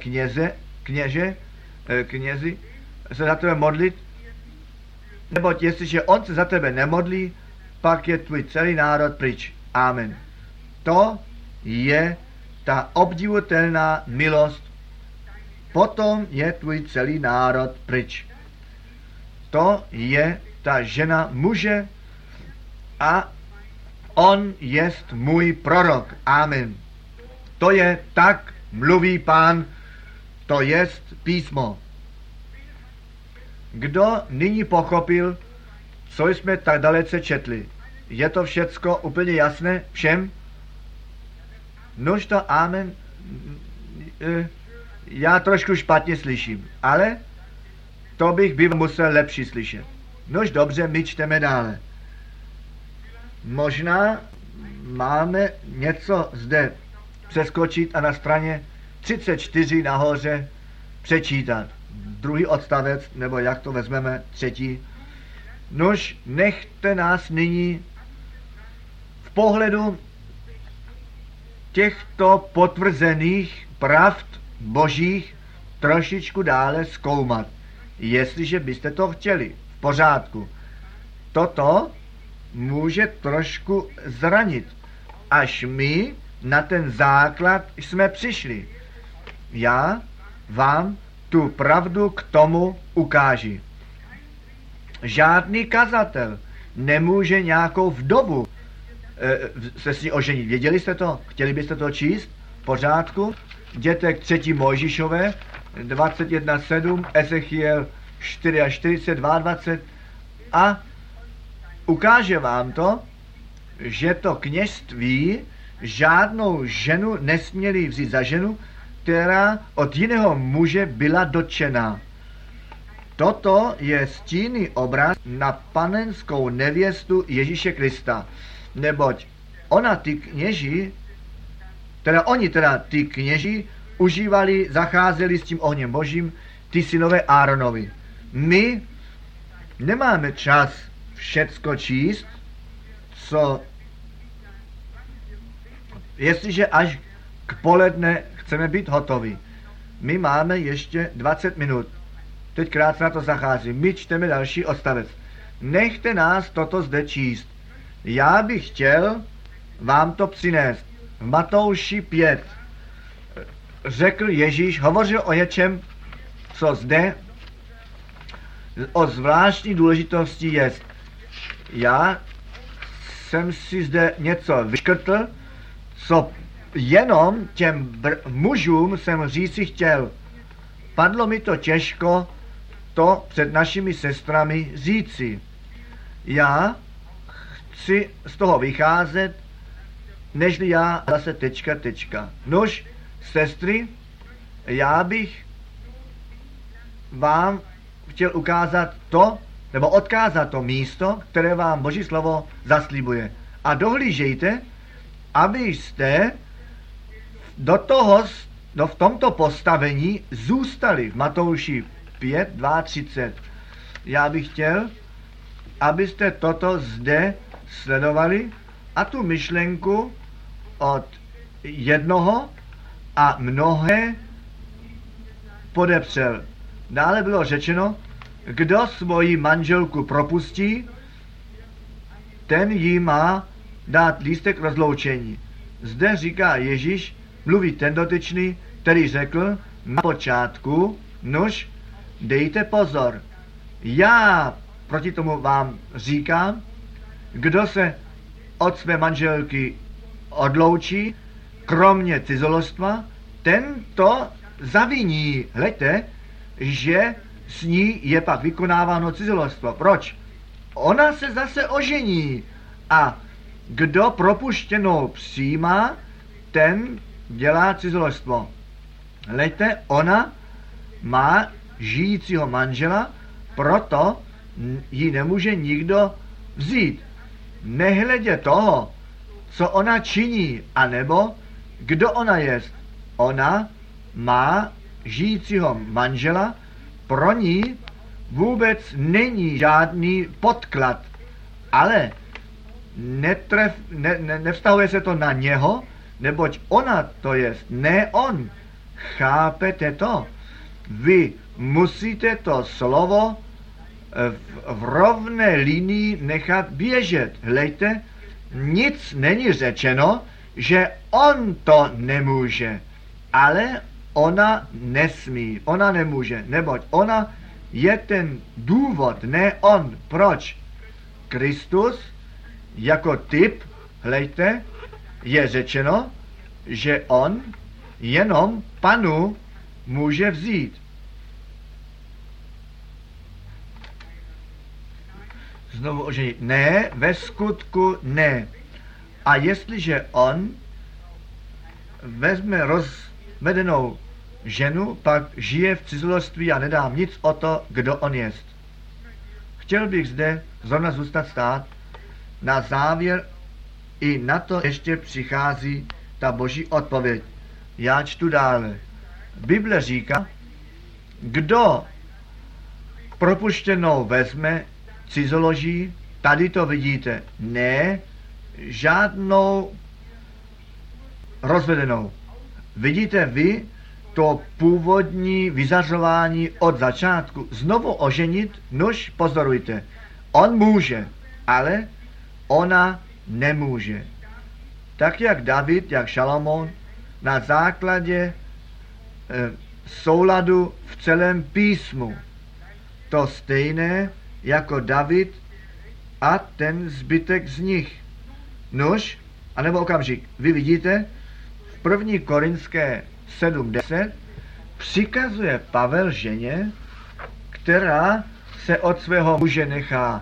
knězi se za tebe modlit, neboť jestliže on se za tebe nemodlí, pak je tvůj celý národ pryč. Amen. To je ta obdivutelná milost. Potom je tvůj celý národ pryč. To je ta žena muže a on jest můj prorok. Amen. To je tak mluví Pán, to jest písmo. Kdo nyní pochopil, co jsme tak dalece četli? Je to všecko úplně jasné všem? Nož to amen, já trošku špatně slyším, ale to bych byl musel lepší slyšet. Nož dobře, my čteme dále. Možná máme něco zde přeskočit a na straně 34 nahoře přečítat. Druhý odstavec, nebo jak to vezmeme, třetí. Nož nechte nás nyní v pohledu těchto potvrzených pravd božích trošičku dále zkoumat. Jestliže byste to chtěli, v pořádku. Toto může trošku zranit, až my na ten základ jsme přišli. Já vám tu pravdu k tomu ukáži. Žádný kazatel nemůže nějakou vdovu se s ní oženit. Věděli jste to? Chtěli byste to číst? V pořádku? Jděte k 3. Mojžišové 21:7, Ezechiel 44, 22 a ukáže vám to, že to kněžství žádnou ženu nesměli vzít za ženu, která od jiného muže byla dotčená. Toto je stínný obraz na panenskou nevěstu Ježíše Krista, neboť oni ty kněži užívali, zacházeli s tím ohněm božím, ty synové Áronovi. My nemáme čas všecko číst, co jestliže až k poledne chceme být hotovi. My máme ještě 20 minut. Teď krátce na to zachází. My čteme další odstavec. Nechte nás toto zde číst. Já bych chtěl vám to přinést. V Matouši 5 řekl Ježíš, hovořil o něčem, co zde o zvláštní důležitosti jest. Já jsem si zde něco vyškrtl, co jenom těm mužům jsem říci chtěl. Padlo mi to těžko to před našimi sestrami říci. Já chci z toho vycházet, nežli já zase tečka. Nož, sestry, já bych vám chtěl ukázat to, nebo odkázat to místo, které vám Boží slovo zaslibuje. A dohlížejte, abyste v tomto postavení zůstali v Matouši 5:32. Já bych chtěl, abyste toto zde sledovali a tu myšlenku od jednoho a mnohé podepřel. Dále bylo řečeno, kdo svoji manželku propustí, ten jí má dát lístek rozloučení. Zde říká Ježíš, mluví ten dotyčný, který řekl na počátku, nož, dejte pozor. Já proti tomu vám říkám, kdo se od své manželky odloučí, kromě cizoložstva, ten to zaviní. Hleďte, že s ní je pak vykonáváno cizoložstvo. Proč? Ona se zase ožení a kdo propuštěnou přijímá, ten dělá cizoložstvo. Hleďte, ona má žijícího manžela, proto ji nemůže nikdo vzít. Nehledě toho, co ona činí, anebo kdo ona jest. Ona má žijícího manžela, pro ní vůbec není žádný podklad, ale nevztahuje se to na něho, neboť ona to jest, ne on. Chápete to? Vy musíte to slovo v rovné linii nechat běžet. Hleďte, nic není řečeno, že on to nemůže, ale ona nesmí, ona nemůže, neboť ona je ten důvod, ne on. Proč? Kristus jako typ, hleďte, je řečeno, že on jenom panu může vzít. Znovu oženit. Ne, ve skutku ne. A jestliže on vezme rozvedenou ženu, pak žije v cizoložství a nedám nic o to, kdo on jest. Chtěl bych zde zrovna zůstat stát. Na závěr i na to ještě přichází ta Boží odpověď. Já čtu dále. Bible říká, kdo propuštěnou vezme, cizoloží, tady to vidíte, ne žádnou rozvedenou. Vidíte vy to původní vyzařování od začátku. Znovu oženit, nuž pozorujte. On může, ale ona nemůže. Tak jak David, jak Šalomón, na základě souladu v celém písmu. To stejné jako David a ten zbytek z nich. Nuž, anebo okamžik, vy vidíte, v 1. Korinské 7:10 přikazuje Pavel ženě, která se od svého muže nechá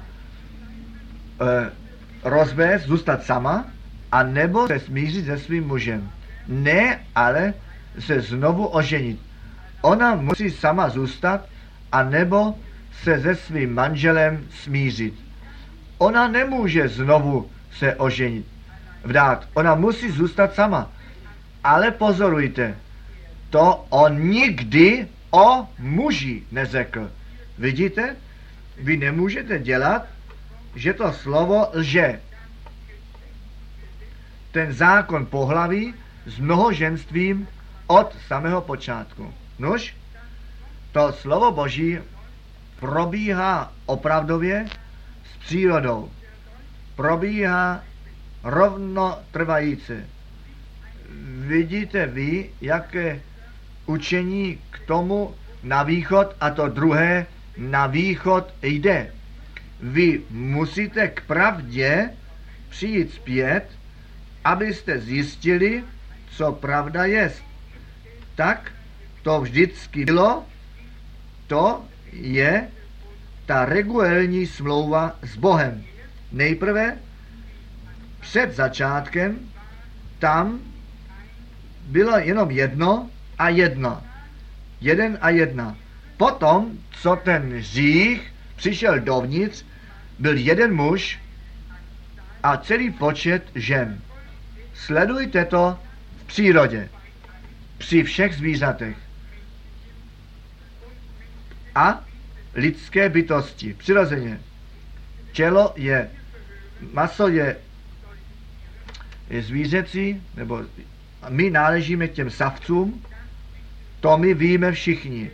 rozvést, zůstat sama, a nebo se smířit se svým mužem. Ne, ale se znovu oženit. Ona musí sama zůstat, a nebo se se svým manželem smířit. Ona nemůže znovu se oženit, vdát. Ona musí zůstat sama. Ale pozorujte, to on nikdy o muži neřekl. Vidíte? Vy nemůžete dělat, že to slovo lže. Ten zákon pohlaví s mnohoženstvím od samého počátku. Nuž, to slovo Boží probíhá opravdově s přírodou. Probíhá rovnotrvající. Vidíte vy, jaké učení k tomu na východ a to druhé na východ jde. Vy musíte k pravdě přijít zpět, abyste zjistili, co pravda jest. Tak to vždycky bylo, to je ta regulérní smlouva s Bohem. Nejprve před začátkem tam bylo jenom jedno a jedna. Jeden a jedna. Potom, co ten hřích přišel dovnitř, byl jeden muž a celý počet žen. Sledujte to v přírodě, při všech zvířatech a lidské bytosti, přirozeně. Tělo je, maso je zvířecí, nebo my náležíme k těm savcům, to my víme všichni.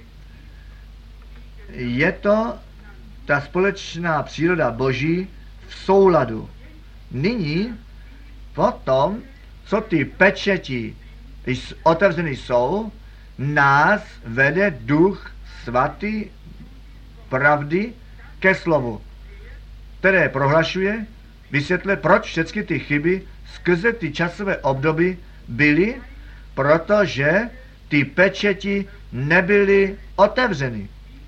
Je to ta společná příroda Boží v souladu. Nyní, potom, co ty pečeti otevřeny jsou, nás vede Duch Svatý pravdy ke slovu, které prohlašuje, vysvětluje, proč všechny ty chyby skrze ty časové období byly, protože ty pečeti nebyly otevřeny.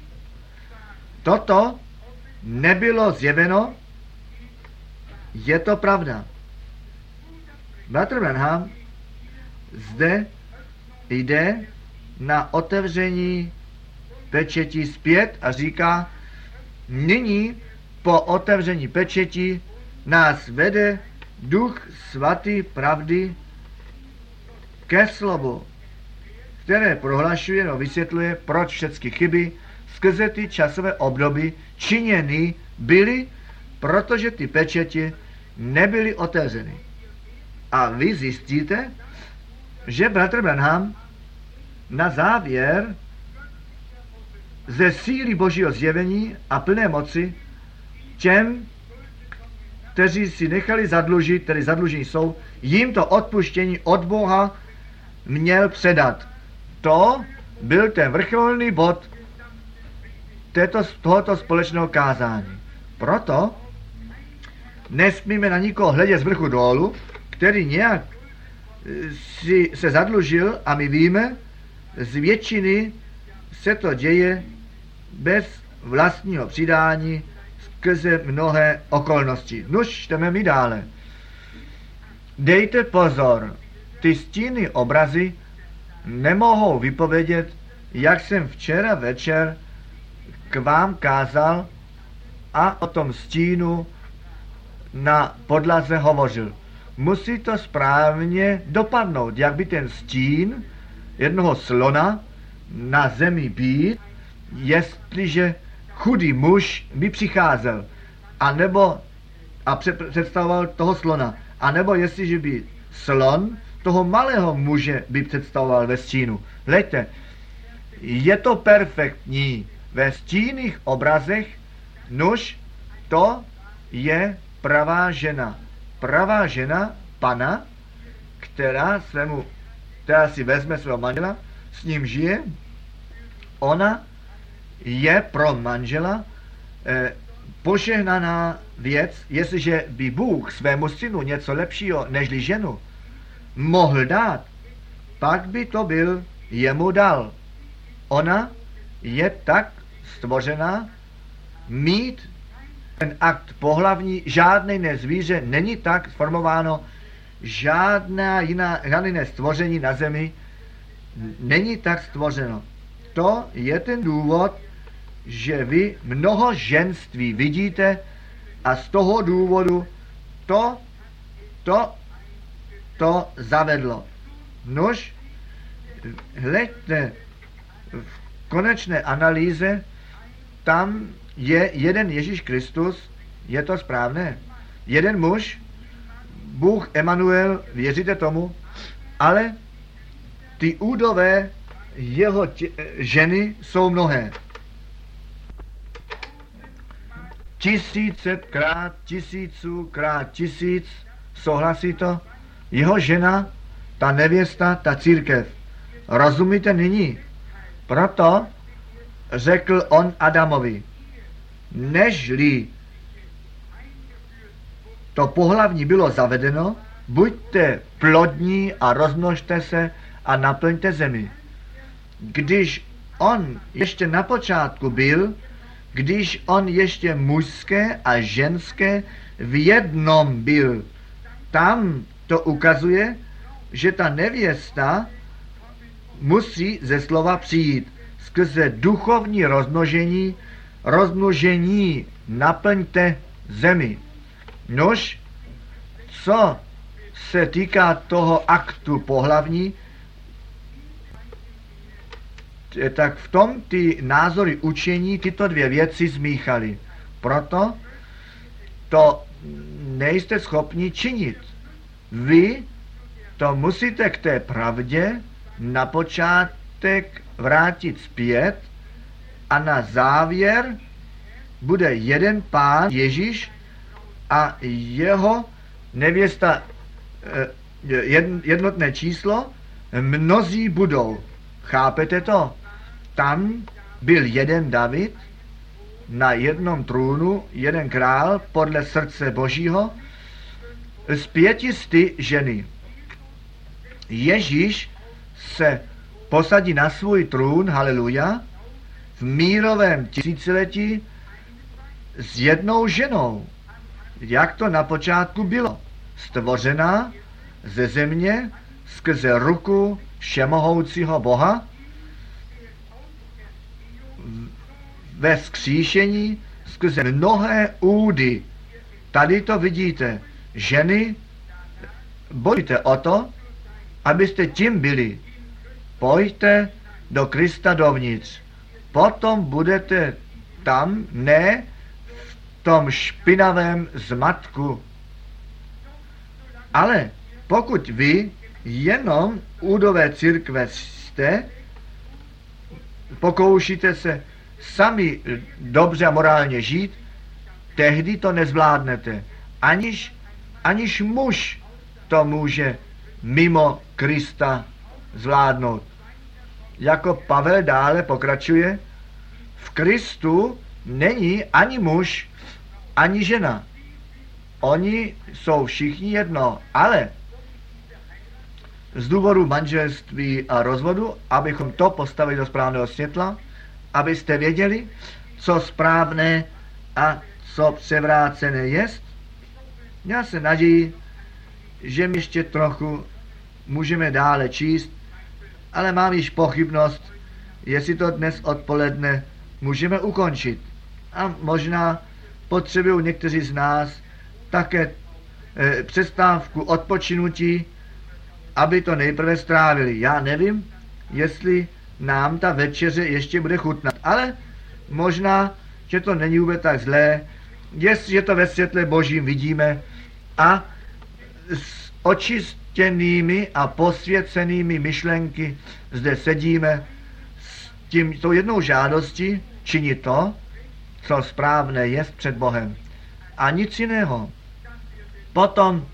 Toto nebylo zjeveno, je to pravda. Bratr Branham zde jde na otevření pečetí zpět a říká, nyní po otevření pečetí nás vede Duch Svatý pravdy ke slovu, které prohlašuje, no vysvětluje, proč všechny chyby skrze ty časové období činěny byly, protože ty pečeti nebyly otevřeny. A vy zjistíte, že bratr Branham na závěr ze síly Božího zjevení a plné moci těm, kteří si nechali zadlužit, tedy zadlužení jsou, jim to odpuštění od Boha měl předat. To byl ten vrcholný bod tohoto společného kázání. Proto nesmíme na nikoho hledět z vrchu dolů, který nějak si se zadlužil a my víme, z většiny se to děje bez vlastního přidání skrze mnohé okolnosti. Nuž, čteme mi dále. Dejte pozor, ty stíny obrazy nemohou vypovědět, jak jsem včera večer k vám kázal a o tom stínu na podlaze hovořil. Musí to správně dopadnout, jak by ten stín jednoho slona na zemi být, jestliže chudý muž by přicházel a představoval toho slona, anebo jestliže by slon toho malého muže by představoval ve stínu. Hleďte, je to perfektní. Ve stínných obrazech nuž to je pravá žena. Pravá žena pana, která si vezme svého manžela, s ním žije, ona je pro manžela požehnaná věc, jestliže by Bůh svému synu něco lepšího nežli ženu mohl dát, pak by to byl jemu dal. Ona je tak stvořená mít ten akt pohlavní, žádné jiné zvíře není tak sformováno, žádné jiné stvoření na zemi není tak stvořeno. To je ten důvod, že vy mnoho ženství vidíte a z toho důvodu to zavedlo. Nož, hleďte, v konečné analýze tam je jeden Ježíš Kristus, je to správné, jeden muž, Bůh Emanuel, věříte tomu, ale ty údové jeho ženy jsou mnohé. 1000x1000x1000, souhlasí to? Jeho žena, ta nevěsta, ta církev. Rozumíte nyní? Proto řekl on Adamovi, nežli to pohlavní bylo zavedeno, buďte plodní a rozmnožte se a naplňte zemi. Když on ještě na počátku byl, když on ještě mužské a ženské v jednom byl. Tam to ukazuje, že ta nevěsta musí ze slova přijít skrze duchovní rozmnožení naplňte zemi. Nož, co se týká toho aktu pohlavní, tak v tom ty názory učení tyto dvě věci zmíchaly. Proto to nejste schopni činit. Vy to musíte k té pravdě na počátek vrátit zpět a na závěr bude jeden Pán Ježíš a jeho nevěsta jednotné číslo, mnozí budou. Chápete to? Tam byl jeden David, na jednom trůnu, jeden král podle srdce Božího, z 500 ženy. Ježíš se posadí na svůj trůn, haleluja, v mírovém tisíciletí s jednou ženou. Jak to na počátku bylo? Stvořená ze země skrze ruku všemohoucího Boha, ve vzkříšení skrze mnohé údy. Tady to vidíte. Ženy, bojte o to, abyste tím byli. Pojďte do Krista dovnitř. Potom budete tam, ne v tom špinavém zmatku. Ale pokud vy jenom údové církve jste, pokoušíte se sami dobře a morálně žít, tehdy to nezvládnete. Aniž muž to může mimo Krista zvládnout. Jako Pavel dále pokračuje, v Kristu není ani muž, ani žena. Oni jsou všichni jedno, ale z důvodu manželství a rozvodu, abychom to postavili do správného světla, abyste věděli, co správné a co převrácené jest. Já se naději, že my ještě trochu můžeme dále číst, ale mám již pochybnost, jestli to dnes odpoledne můžeme ukončit. A možná potřebují někteří z nás také přestávku odpočinutí, aby to nejprve strávili. Já nevím, jestli nám ta večeře ještě bude chutnat, ale možná, že to není vůbec tak zlé, jestliže to ve světle Božím vidíme a s očistěnými a posvěcenými myšlenky zde sedíme s tou jednou žádostí činit to, co správné jest před Bohem. A nic jiného. Potom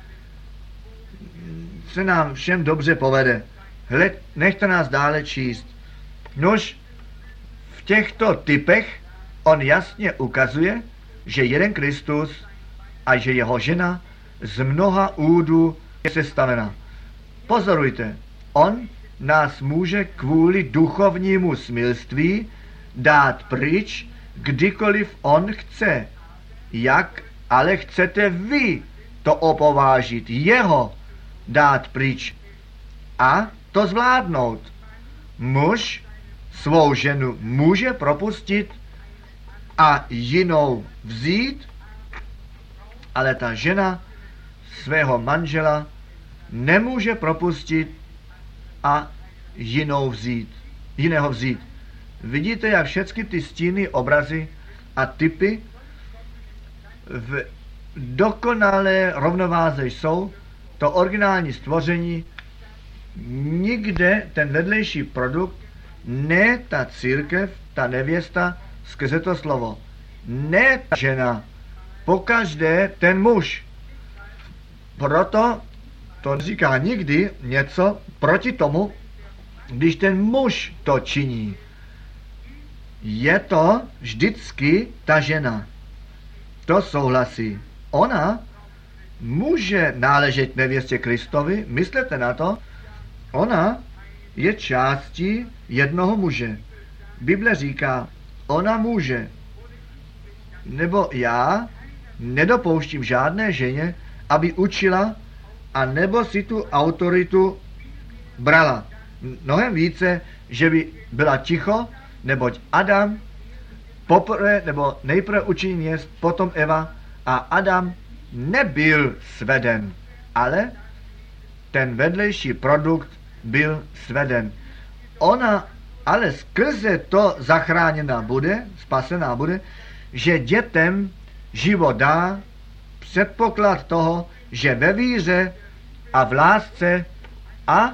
se nám všem dobře povede. Nechte nás dále číst. Nož v těchto typech on jasně ukazuje, že jeden Kristus a že jeho žena z mnoha údů je sestavena. Pozorujte, on nás může kvůli duchovnímu smilství dát pryč, kdykoliv on chce. Jak ale chcete vy to opovážit, jeho dát pryč a to zvládnout. Muž svou ženu může propustit a jinou vzít, ale ta žena svého manžela nemůže propustit a jiného vzít. Vidíte, jak všechny ty stíny, obrazy a typy v dokonalé rovnováze jsou, to originální stvoření, nikde ten vedlejší produkt, ne ta církev, ta nevěsta, skrze to slovo, ne ta žena, pokaždé ten muž. Proto to říká nikdy něco proti tomu, když ten muž to činí. Je to vždycky ta žena. To souhlasí. Ona může náležet nevěstě Kristovi, myslete na to, ona je částí jednoho muže. Bible říká, ona může, nebo já nedopouštím žádné ženě, aby učila, a nebo si tu autoritu brala. Mnohem více, že by byla ticho, neboť Adam poprvé, nebo nejprve učinil jest, potom Eva, a Adam nebyl sveden, ale ten vedlejší produkt byl sveden. Ona ale skrze to zachráněná bude, spasená bude, že dětem život dá, předpoklad toho, že ve víře a v lásce a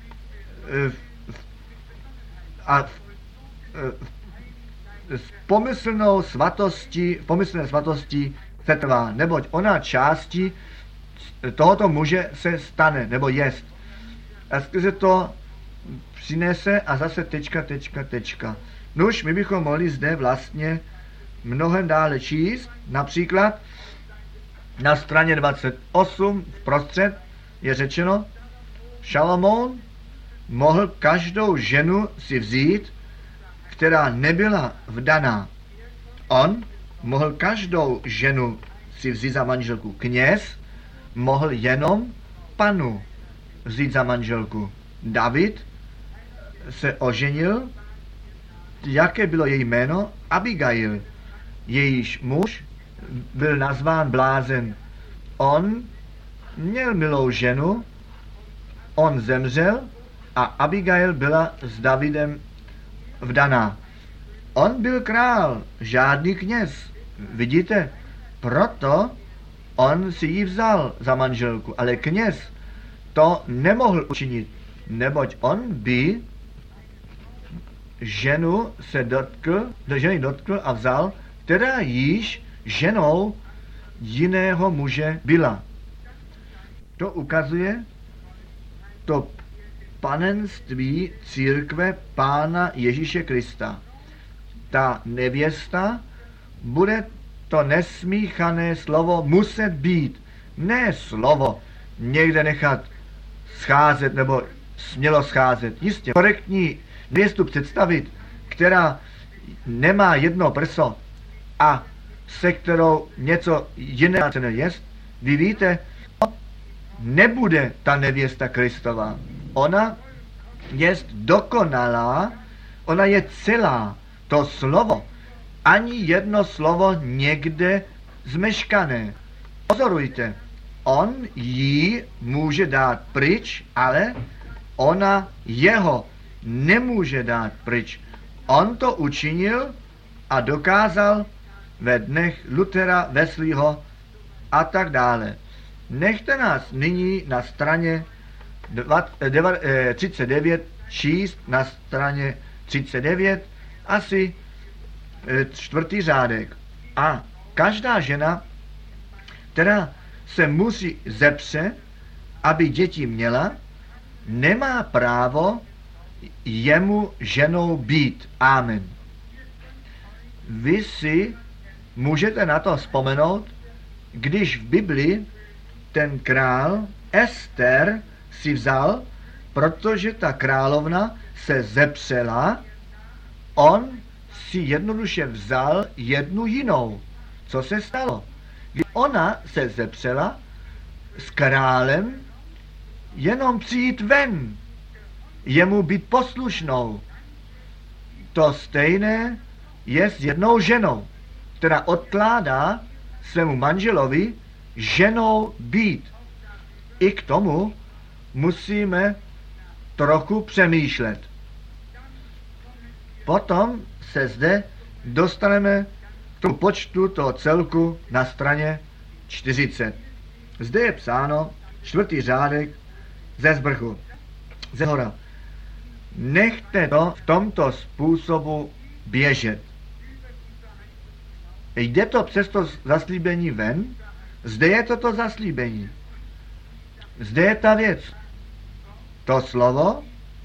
s pomyslnou svatostí se trvá, neboť ona části tohoto muže se stane, nebo jest. A skrze to přinese a zase tečka. Nuž, my bychom mohli zde vlastně mnohem dále číst, například na straně 28 vprostřed je řečeno, Šalamoun mohl každou ženu si vzít, která nebyla vdaná. On mohl každou ženu si vzít za manželku. Kněz mohl jenom panu vzít za manželku. David se oženil, jaké bylo její jméno? Abigail. Jejíž muž byl nazván blázen. On měl milou ženu, on zemřel a Abigail byla s Davidem vdaná. On byl král, žádný kněz. Vidíte? Proto on si ji vzal za manželku, ale kněz to nemohl učinit, neboť on by ženu dotkl a vzal, která již ženou jiného muže byla. To ukazuje to panenství církve Pána Ježíše Krista. Ta nevěsta bude to nesmíchané slovo muset být. Ne slovo někde nechat scházet nebo smělo scházet. Jistě korektní nevěstu představit, která nemá jedno prso a se kterou něco jiného se jest. Vy víte, nebude ta nevěsta Kristova. Ona je dokonalá, ona je celá. To slovo, ani jedno slovo někde zmeškané. Pozorujte, on jí může dát pryč, ale ona jeho nemůže dát pryč. On to učinil a dokázal ve dnech Luthera, Wesleyho a tak dále. Nechte nás nyní na straně 39 číst, na straně 39 asi 4. řádek. A každá žena, která se musí zepře, aby děti měla, nemá právo jemu ženou být. Amen. Vy si můžete na to vzpomenout, když v Biblii ten král Ester si vzal, protože ta královna se zepřela, on si jednoduše vzal jednu jinou. Co se stalo? Když ona se zepřela s králem, jenom přijít ven, jemu být poslušnou. To stejné je s jednou ženou, která odkládá svému manželovi ženou být. I k tomu musíme trochu přemýšlet. Potom se zde dostaneme k tomu počtu toho celku na straně 40. Zde je psáno 4. řádek ze zvrchu, ze hora. Nechte to v tomto způsobu běžet. Jde to přes to zaslíbení ven, zde je toto zaslíbení. Zde je ta věc. To slovo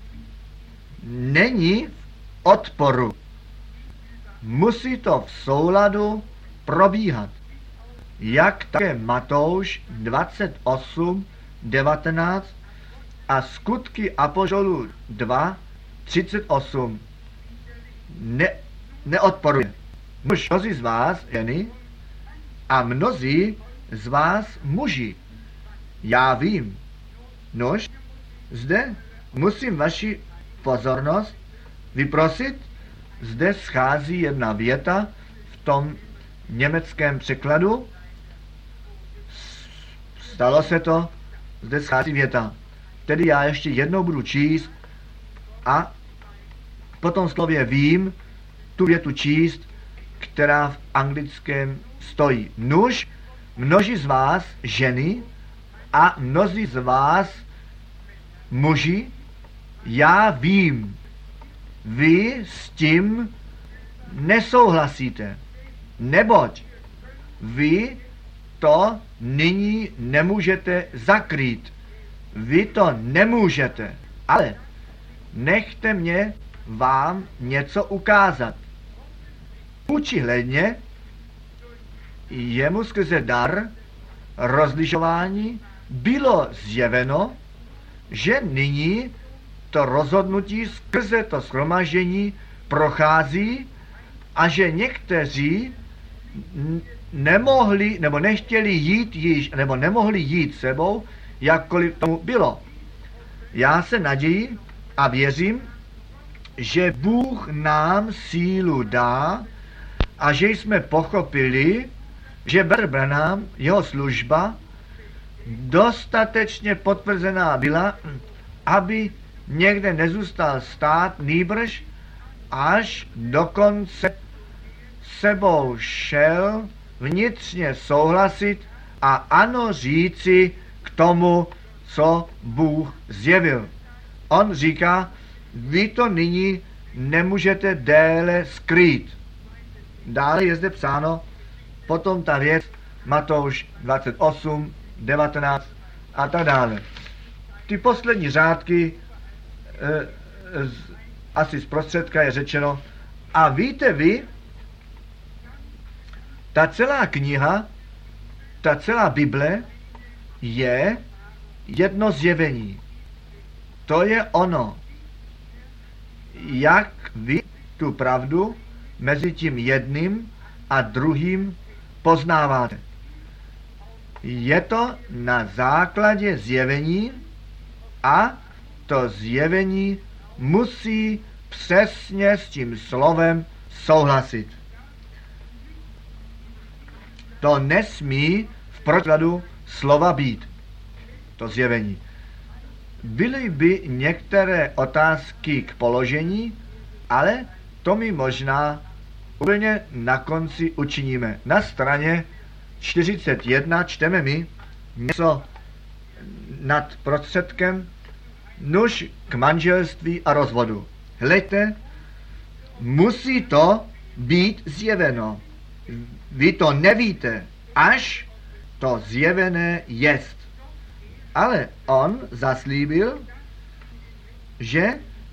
není v odporu. Musí to v souladu probíhat. Jak také Matouš 28, 19 a Skutky apoštolů 2, 38. neodporuje. Mnozí z vás ženy a mnozí z vás muži. Já vím. Nož, zde musím vaši pozornost vyprosit. Zde schází jedna věta v tom německém překladu. Stalo se to, zde schází věta. Tedy já ještě jednou budu číst a po tom slově vím tu větu číst, která v anglickém stojí. Nuž, mnozí z vás ženy a mnozí z vás muži, já vím, vy s tím nesouhlasíte, neboť vy to nyní nemůžete zakrýt. Vy to nemůžete, ale nechte mě vám něco ukázat. Účihledně jemu skrze dar rozlišování bylo zjeveno, že nyní to rozhodnutí skrze to shromaždění prochází a že někteří nemohli nebo nechtěli jít již, nebo nemohli jít sebou, jakkoliv tomu bylo. Já se naději a věřím, že Bůh nám sílu dá a že jsme pochopili, že Brother Branham, jeho služba, dostatečně potvrzená byla, aby někde nezůstal stát, nýbrž až dokonce sebou šel vnitřně souhlasit a ano říci k tomu, co Bůh zjevil. On říká, vy to nyní nemůžete déle skrýt. Dále je zde psáno, potom ta věc, Matouš 28, 19 a tak dále. Ty poslední řádky, asi zprostředka je řečeno, a víte vy, ta celá kniha, ta celá Bible je jedno zjevení. To je ono. Jak vy tu pravdu mezi tím jedním a druhým poznáváte. Je to na základě zjevení a to zjevení musí přesně s tím slovem souhlasit. To nesmí v protikladu slova být, to zjevení. Byly by některé otázky k položení, ale to my možná úplně na konci učiníme. Na straně 41 čteme my něco nad prostředkem nuž k manželství a rozvodu. Hleďte, musí to být zjeveno. Vy to nevíte, až to zjevené jest. Ale on zaslíbil, že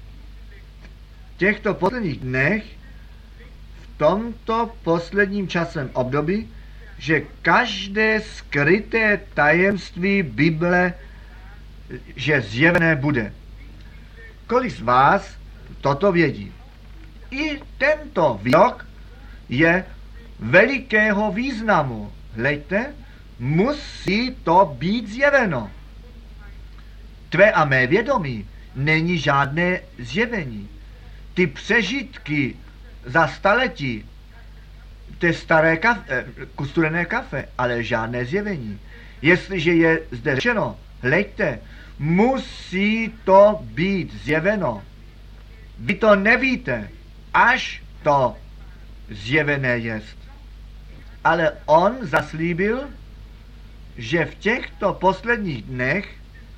v těchto posledních dnech, v tomto posledním časem období, že každé skryté tajemství Bible, že zjevené bude. Kolik z vás toto vědí? I tento výrok je velikého významu. Hleďte, musí to být zjeveno. Tvé a mé vědomí není žádné zjevení. Ty přežitky za staletí, to je staré studené kafe, ale žádné zjevení. Jestliže je zde řečeno, hleďte, musí to být zjeveno. Vy to nevíte, až to zjevené jest. Ale on zaslíbil, že v těchto posledních dnech,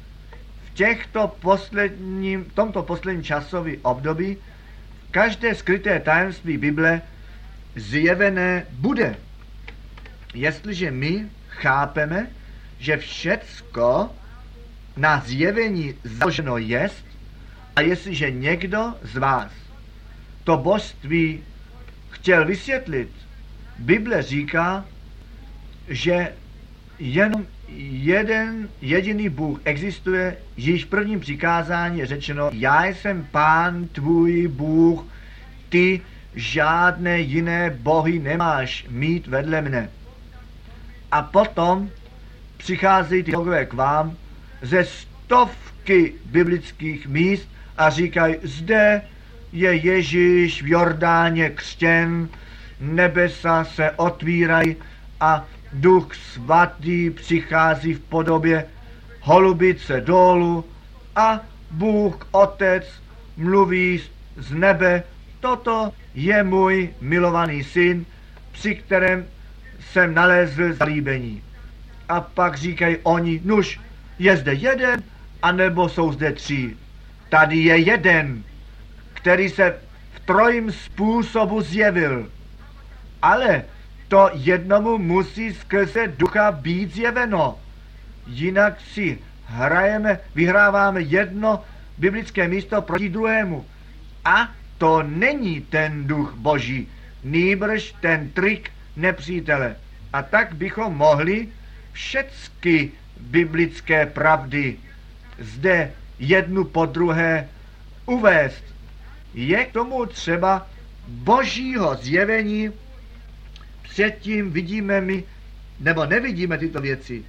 v tomto posledním časovém období, každé skryté tajemství Bible zjevené bude. Jestliže my chápeme, že všecko na zjevení založeno jest, a jestliže někdo z vás to božství chtěl vysvětlit, Bible říká, že jenom jeden jediný Bůh existuje, již v prvním přikázání je řečeno, já jsem Pán tvůj Bůh, ty žádné jiné bohy nemáš mít vedle mne. A potom přicházejí ty teologové k vám ze stovky biblických míst a říkají, zde je Ježíš v Jordáně křtěn, nebesa se otvírají a Duch Svatý přichází v podobě holubice dolů a Bůh Otec mluví z nebe, toto je můj milovaný syn, při kterém jsem nalezl zalíbení. A pak říkají oni, nuž, je zde jeden, anebo jsou zde tři. Tady je jeden, který se v trojím způsobu zjevil. Ale to jednomu musí skrze ducha být zjeveno. Jinak si vyhráváme jedno biblické místo proti druhému. A to není ten duch Boží, nýbrž ten trik nepřítele. A tak bychom mohli všechny biblické pravdy zde jednu po druhé uvést. Je k tomu třeba Božího zjevení, předtím vidíme my, nebo nevidíme tyto věci.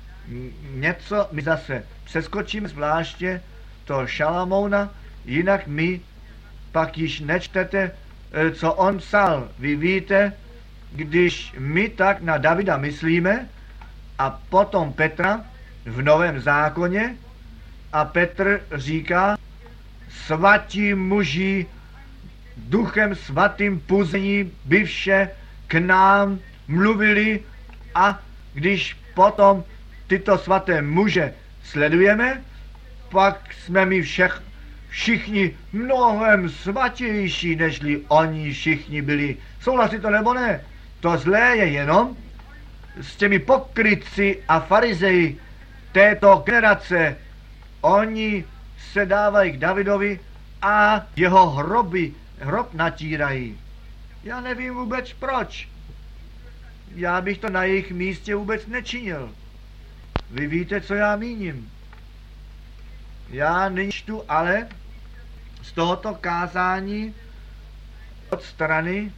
Něco my zase přeskočíme, zvláště to Šalamouna, jinak my pak již nečtete, co on psal. Vy víte, když my tak na Davida myslíme a potom Petra v Novém zákoně a Petr říká, svatí muži duchem svatým puzení bivše k nám mluvili a když potom tyto svaté muže sledujeme, pak jsme my všichni mnohem svatější, nežli oni všichni byli. Souhlasí to nebo ne? To zlé je jenom s těmi pokrytci a farizeji této generace. Oni se dávají k Davidovi a jeho hrob natírají. Já nevím vůbec proč. Já bych to na jejich místě vůbec nečinil. Vy víte, co já míním. Já nyní čtu ale z tohoto kázání od strany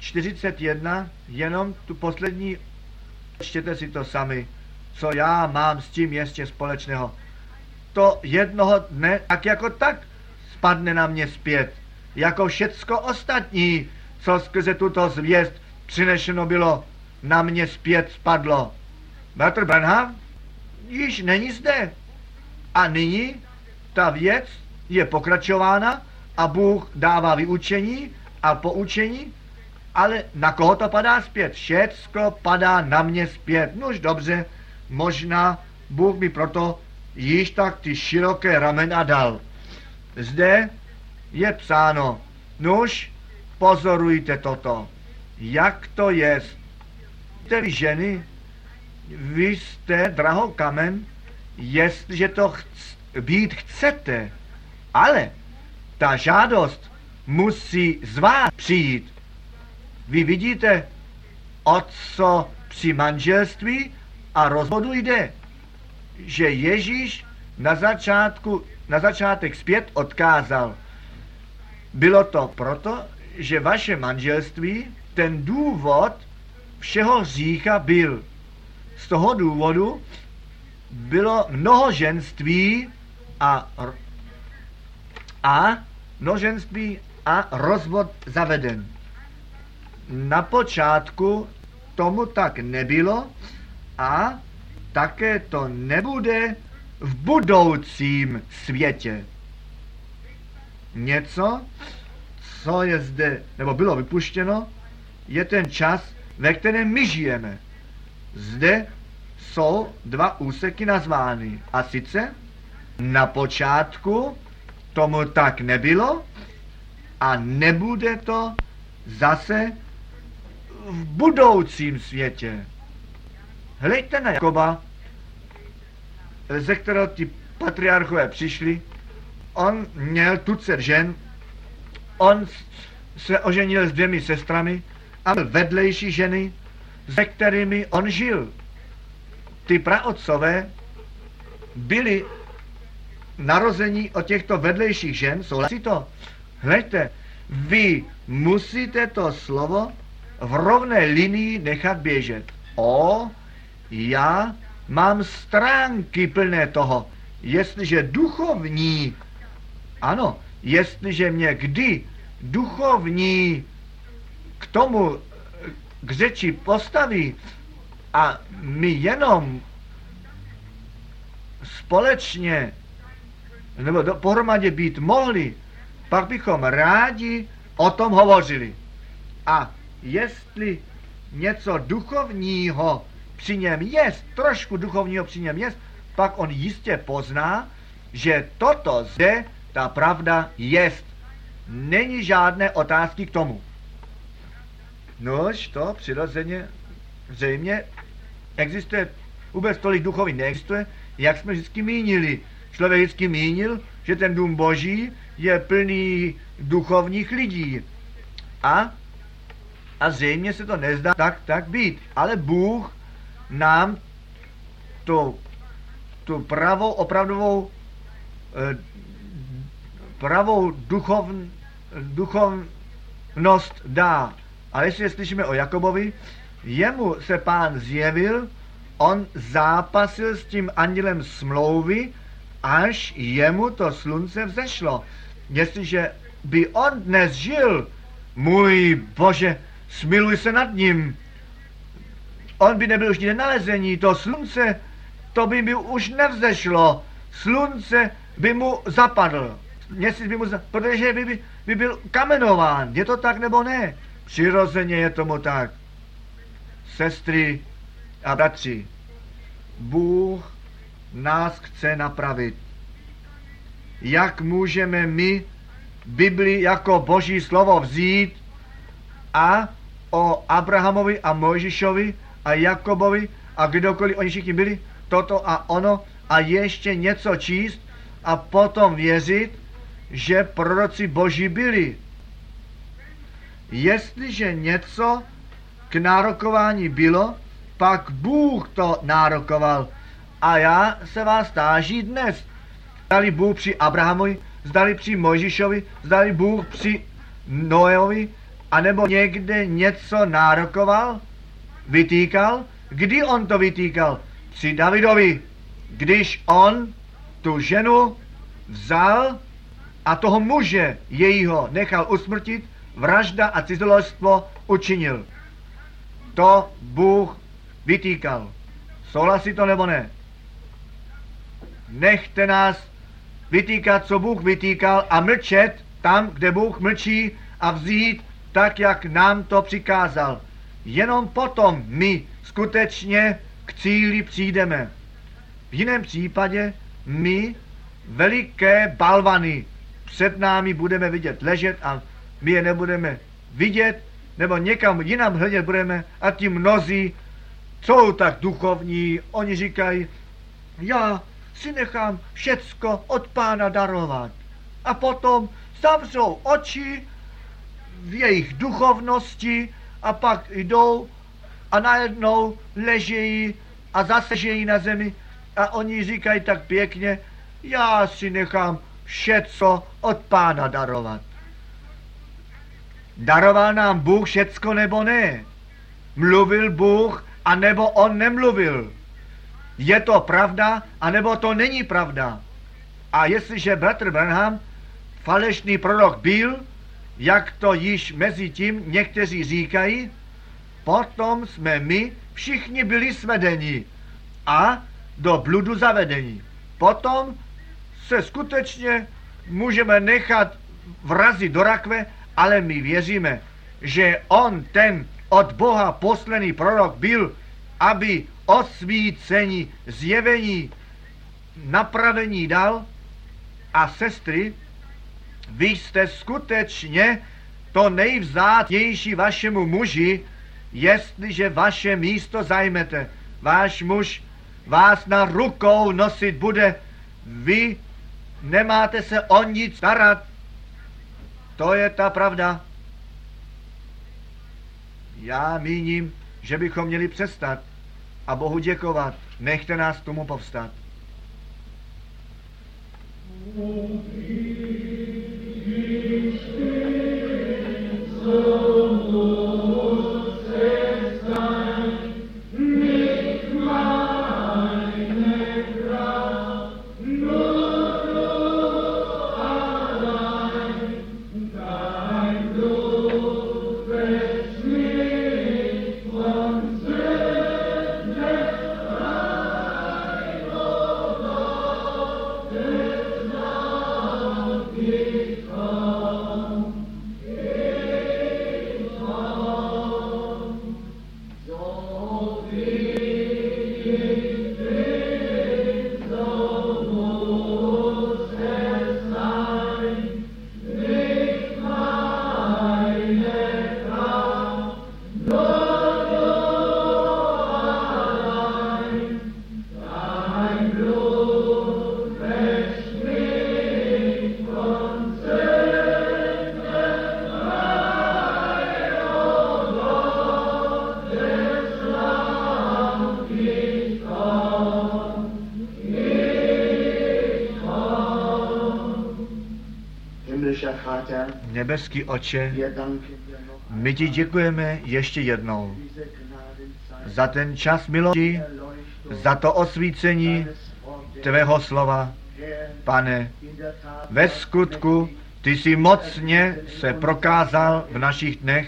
41 jenom tu poslední, čtěte si to sami, co já mám s tím ještě společného. To jednoho dne tak jako tak spadne na mě zpět, jako všecko ostatní, co skrze tuto zvěst přinešeno bylo, na mě zpět spadlo. Bratr Branham již není zde. A nyní ta věc je pokračována a Bůh dává vyučení a poučení, ale na koho to padá zpět? Všecko padá na mě zpět. Nož dobře, možná Bůh mi proto již tak ty široké ramena dal. Zde je psáno, nož pozorujte toto, jak to je. Víte vy ženy, vy jste drahokamen, jestliže to být chcete, ale ta žádost musí z vás přijít. Vy vidíte, o co při manželství a rozvodu jde, že Ježíš na začátek zpět odkázal. Bylo to proto, že vaše manželství, ten důvod všeho hřícha byl. Z toho důvodu bylo mnohoženství a rozvod zaveden. Na počátku tomu tak nebylo a také to nebude v budoucím světě. Něco, co je zde, nebo bylo vypuštěno, je ten čas, ve kterém my žijeme. Zde jsou dva úseky nazvány. A sice na počátku tomu tak nebylo a nebude to zase v budoucím světě. Hleďte na Jakoba, ze kterého ti patriarchové přišli. On měl tucet žen, on se oženil s 2 sestrami a byl vedlejší ženy, se kterými on žil. Ty praotcové byli narození od těchto vedlejších žen, souhlasí to? Hleďte, Vy musíte to slovo v rovné linii nechat běžet. Já mám stránky plné toho. Jestliže duchovní, ano, jestliže mě kdy duchovní k tomu, k řeči postaví a my jenom společně nebo pohromadě být mohli, pak bychom rádi o tom hovořili. A jestli něco duchovního při něm jest, trošku duchovního při něm jest, pak on jistě pozná, že toto zde ta pravda jest. Není žádné otázky k tomu. Nož to přirozeně, zřejmě existuje vůbec tolik duchovní neexistuje, jak jsme vždycky mínili. Člověk vždycky mínil, že ten dům Boží je plný duchovních lidí. A zřejmě se to nezdá tak být. Ale Bůh nám tu pravou, opravdovou pravou duchovnost dá. A jestli slyšíme o Jakobovi, jemu se Pán zjevil, on zápasil s tím andělem smlouvy, až jemu to slunce vzešlo. Jestliže by on dnes žil, můj Bože, smiluj se nad ním. On by nebyl už nikde nalezení, to slunce, to by mu už nevzešlo. Slunce by mu zapadl. Měsíc by mu protože by byl kamenován. Je to tak nebo ne? Přirozeně je tomu tak. Sestry a bratři, Bůh nás chce napravit. Jak můžeme my Bibli jako Boží slovo vzít a o Abrahamovi a Mojžišovi a Jakobovi a kdokoliv oni všichni byli, toto a ono a ještě něco číst a potom věřit, že proroci Boží byli. Jestliže něco k nárokování bylo, pak Bůh to nárokoval. A já se vás táží dnes. Zdali Bůh při Abrahamovi, zdali při Mojžišovi, zdali Bůh při Noeovi, anebo někde něco nárokoval, vytýkal. Kdy on to vytýkal? Při Davidovi, když on tu ženu vzal a toho muže jejího nechal usmrtit, vražda a cizoložstvo učinil. To Bůh vytýkal. Souhlasí to nebo ne? Nechte nás vytýkat, co Bůh vytýkal a mlčet tam, kde Bůh mlčí a vzít tak, jak nám to přikázal. Jenom potom my skutečně k cíli přijdeme. V jiném případě my veliké balvany před námi budeme vidět ležet a my je nebudeme vidět, nebo někam jinam hledět budeme a ti mnozí jsou tak duchovní, oni říkají, já si nechám všecko od Pána darovat. A potom zavřou oči v jejich duchovnosti a pak jdou a najednou ležejí a zasežejí na zemi a oni říkají tak pěkně, já si nechám všecko od Pána darovat. Daroval nám Bůh všecko nebo ne? Mluvil Bůh a nebo on nemluvil? Je to pravda a nebo to není pravda? A jestliže bratr Branham falešný prorok byl, jak to již mezi tím někteří říkají, potom jsme my všichni byli svedeni a do bludu zavedeni. Potom se skutečně můžeme nechat vrazit do rakve, ale my věříme, že on ten od Boha poslaný prorok byl, aby osvícení, zjevení, napravení dal. A sestry, vy jste skutečně to nejvzácnější vašemu muži, jestliže vaše místo zajmete. Váš muž vás na rukou nosit bude, vy nemáte se o nic starat. To je ta pravda. Já míním, že bychom měli přestat a Bohu děkovat. Nechte nás k tomu povstat. Oh, Nebeský Otče, my ti děkujeme ještě jednou za ten čas milosti, za to osvícení tvého slova. Pane, ve skutku ty jsi mocně se prokázal v našich dnech.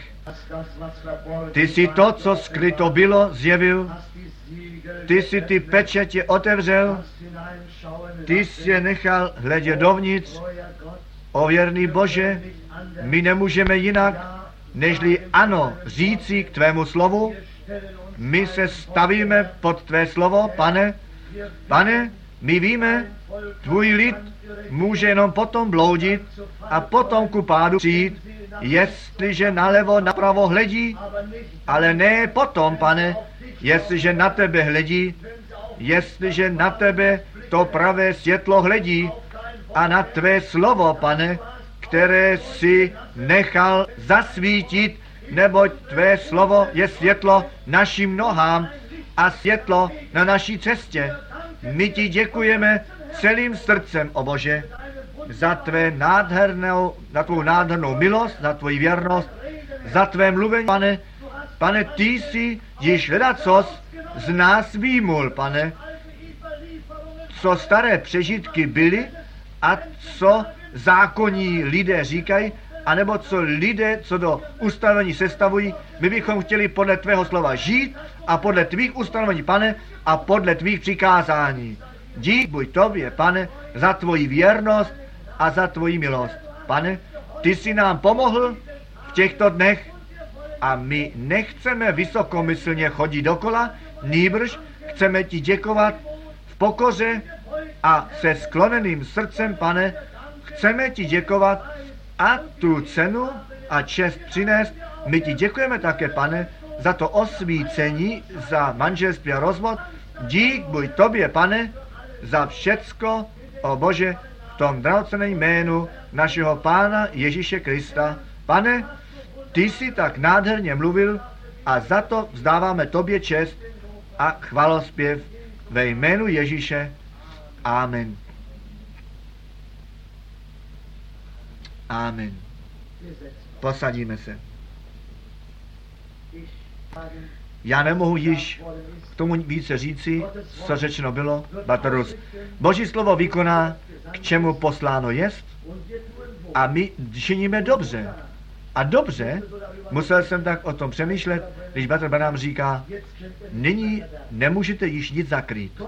Ty jsi to, co skryto bylo, zjevil. Ty jsi ty pečetě otevřel. Ty jsi je nechal hledět dovnitř. O věrný Bože, my nemůžeme jinak, nežli ano říci k tvému slovu. My se stavíme pod tvé slovo, Pane. Pane, my víme, tvůj lid může jenom potom bloudit a potom ku pádu přijít, jestliže nalevo, napravo hledí, ale ne potom, Pane, jestliže na tebe hledí, jestliže na tebe to pravé světlo hledí a na tvé slovo, Pane, které si nechal zasvítit, neboť tvé slovo je světlo našim nohám a světlo na naší cestě. My ti děkujeme celým srdcem, o Bože, za tvou nádhernou milost, za tvoji věrnost, za tvé mluvení, Pane. Pane, ty jsi již ledacos z nás výmul, Pane, co staré přežitky byly a co zákonní lidé říkají, anebo co lidé, co do ustanovení sestavují. My bychom chtěli podle tvého slova žít a podle tvých ustanovení, Pane, a podle tvých přikázání. Dík buď tobě, Pane, za tvoji věrnost a za tvoji milost. Pane, ty jsi nám pomohl v těchto dnech a my nechceme vysokomyslně chodit dokola, nýbrž chceme ti děkovat v pokoře a se skloneným srdcem, Pane, chceme ti děkovat a tu cenu a čest přinést. My ti děkujeme také, Pane, za to osvícení, za manželství a rozvod. Dík buď tobě, Pane, za všecko, o Bože, v tom drahocenném jménu našeho Pána Ježíše Krista. Pane, ty jsi tak nádherně mluvil a za to vzdáváme tobě čest a chvalospěv ve jménu Ježíše. Amen. Amen. Posadíme se. Já nemohu již k tomu více říci, co řečeno bylo. Batrus. Boží slovo vykoná, k čemu posláno jest, a my činíme dobře. A dobře, musel jsem tak o tom přemýšlet, když Bratr Branham říká, nyní nemůžete již nic zakrýt.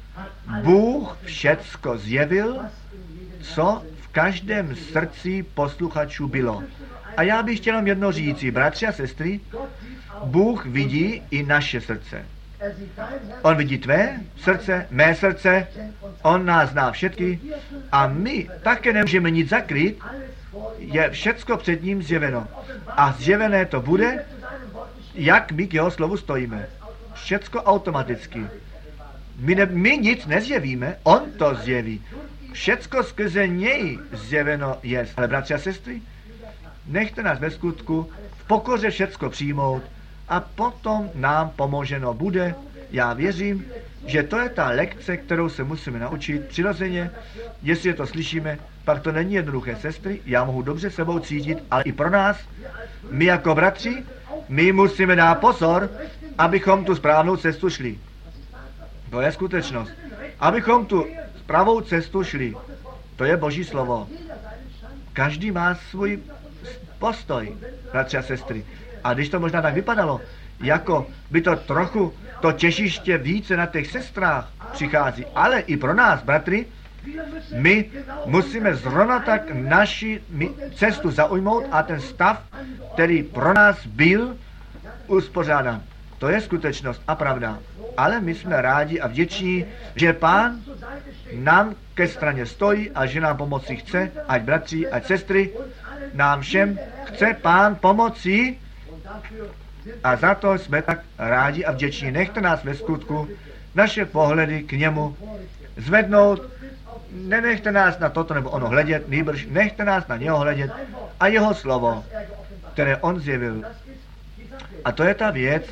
Bůh všecko zjevil, co v každém srdci posluchačů bylo. A já bych chtěl jedno říci, bratři a sestry, Bůh vidí i naše srdce. On vidí tvé srdce, mé srdce, on nás zná všetky a my také nemůžeme nic zakrýt, je všecko před ním zjeveno. A zjevené to bude, jak my k jeho slovu stojíme. Všecko automaticky. My nic nezjevíme, on to zjeví. Všecko skrze něj zjeveno je. Ale bratři a sestry, nechte nás ve skutku v pokoře všecko přijmout a potom nám pomoženo bude. Já věřím, že to je ta lekce, kterou se musíme naučit přirozeně. Jestli to slyšíme, pak to není jednoduché, sestry. Já mohu dobře sebou cítit, ale i pro nás, my jako bratři, my musíme dát pozor, abychom tu správnou cestu šli. To je skutečnost. Abychom tu pravou cestu šli. To je Boží slovo. Každý má svůj postoj, bratři a sestry. A když to možná tak vypadalo, jako by to trochu, to těžiště více na těch sestrách přichází, ale i pro nás, bratry, my musíme zrovna tak naši cestu zaujmout a ten stav, který pro nás byl uspořádán. To je skutečnost a pravda. Ale my jsme rádi a vděční, že Pán nám ke straně stojí a že nám pomoci chce, ať bratři, ať sestry, nám všem chce Pán pomoci a za to jsme tak rádi a vděční. Nechte nás ve skutku naše pohledy k němu zvednout, nenechte nás na toto nebo ono hledět, nýbrž nechte nás na něho hledět a jeho slovo, které on zjevil. A to je ta věc.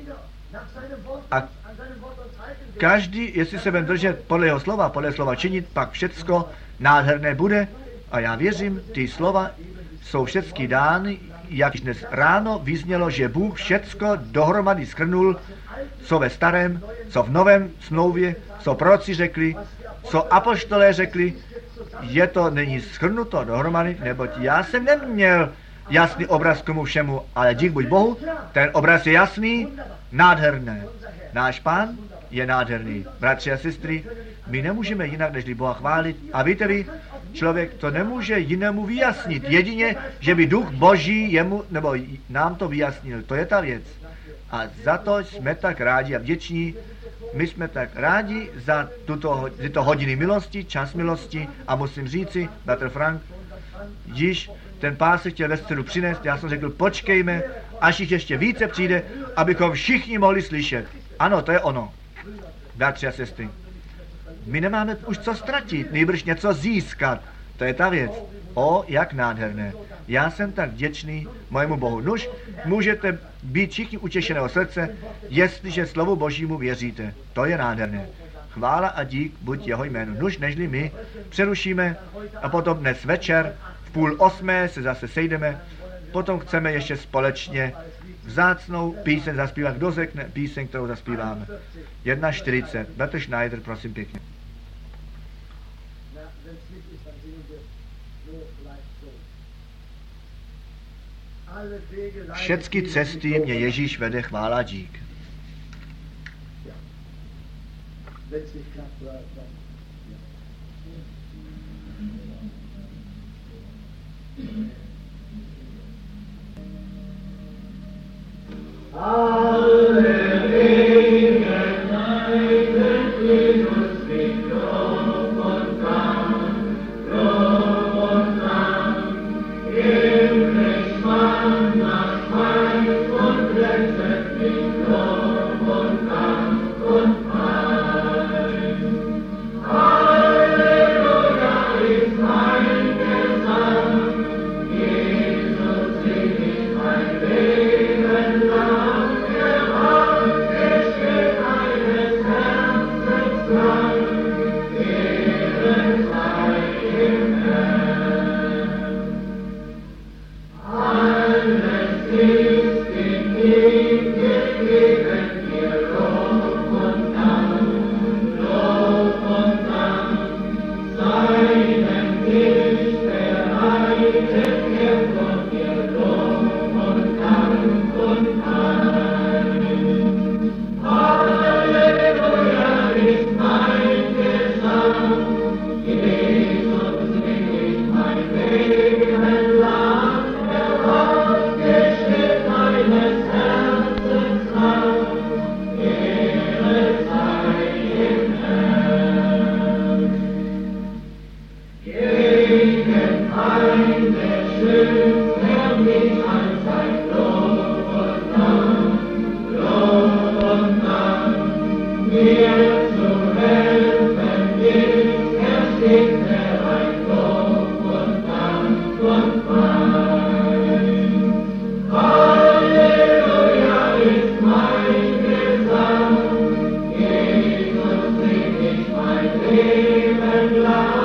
A každý, jestli se budeme držet podle jeho slova činit, pak všecko nádherné bude. A já věřím, ty slova jsou všechny dány, jak dnes ráno vyznělo, že Bůh všecko dohromady shrnul, co ve starém, co v novém smlouvě, co proroci řekli, co apoštolé řekli, je to není shrnuto dohromady, neboť já jsem neměl jasný obraz k tomu všemu, ale dík buď Bohu, ten obraz je jasný, nádherný. Náš Pán je nádherný. Bratři a sestry, my nemůžeme jinak, než Boha chválit. A víte vy, člověk to nemůže jinému vyjasnit. Jedině, že by Duch Boží jemu, nebo nám to vyjasnil. To je ta věc. A za to jsme tak rádi a vděční. My jsme tak rádi za tyto hodiny milosti, čas milosti a musím říci, bratr Frank, již ten pán se chtěl ve středu přinést, já jsem řekl, počkejme, až jich ještě více přijde, abychom všichni mohli slyšet. Ano, to je ono. Bratři a sestry, my nemáme už co ztratit, nejbrž něco získat. To je ta věc. O, jak nádherné. Já jsem tak vděčný mojemu Bohu. Nuž, můžete být všichni utěšeného srdce, jestliže slovu Božímu věříte. To je nádherné. Chvála a dík buď jeho jménu. Nuž, nežli my přerušíme a potom dnes večer v 7:30 se zase sejdeme. Potom chceme ještě společně vzácnou píseň zaspívat. Kdo řekne píseň, kterou zaspíváme? 1:40. Bratr Schneider, prosím pěkně. Všecky cesty mě Ježíš vede, chvála dík. Alle Wege leiten Jesus mit Lob und Dank, ewig Mann nach Schweif und rettet mit Lob und Dank und Pein. Halleluja ist mein Gesang, Jesus ist mein Leben lang. Leben lang.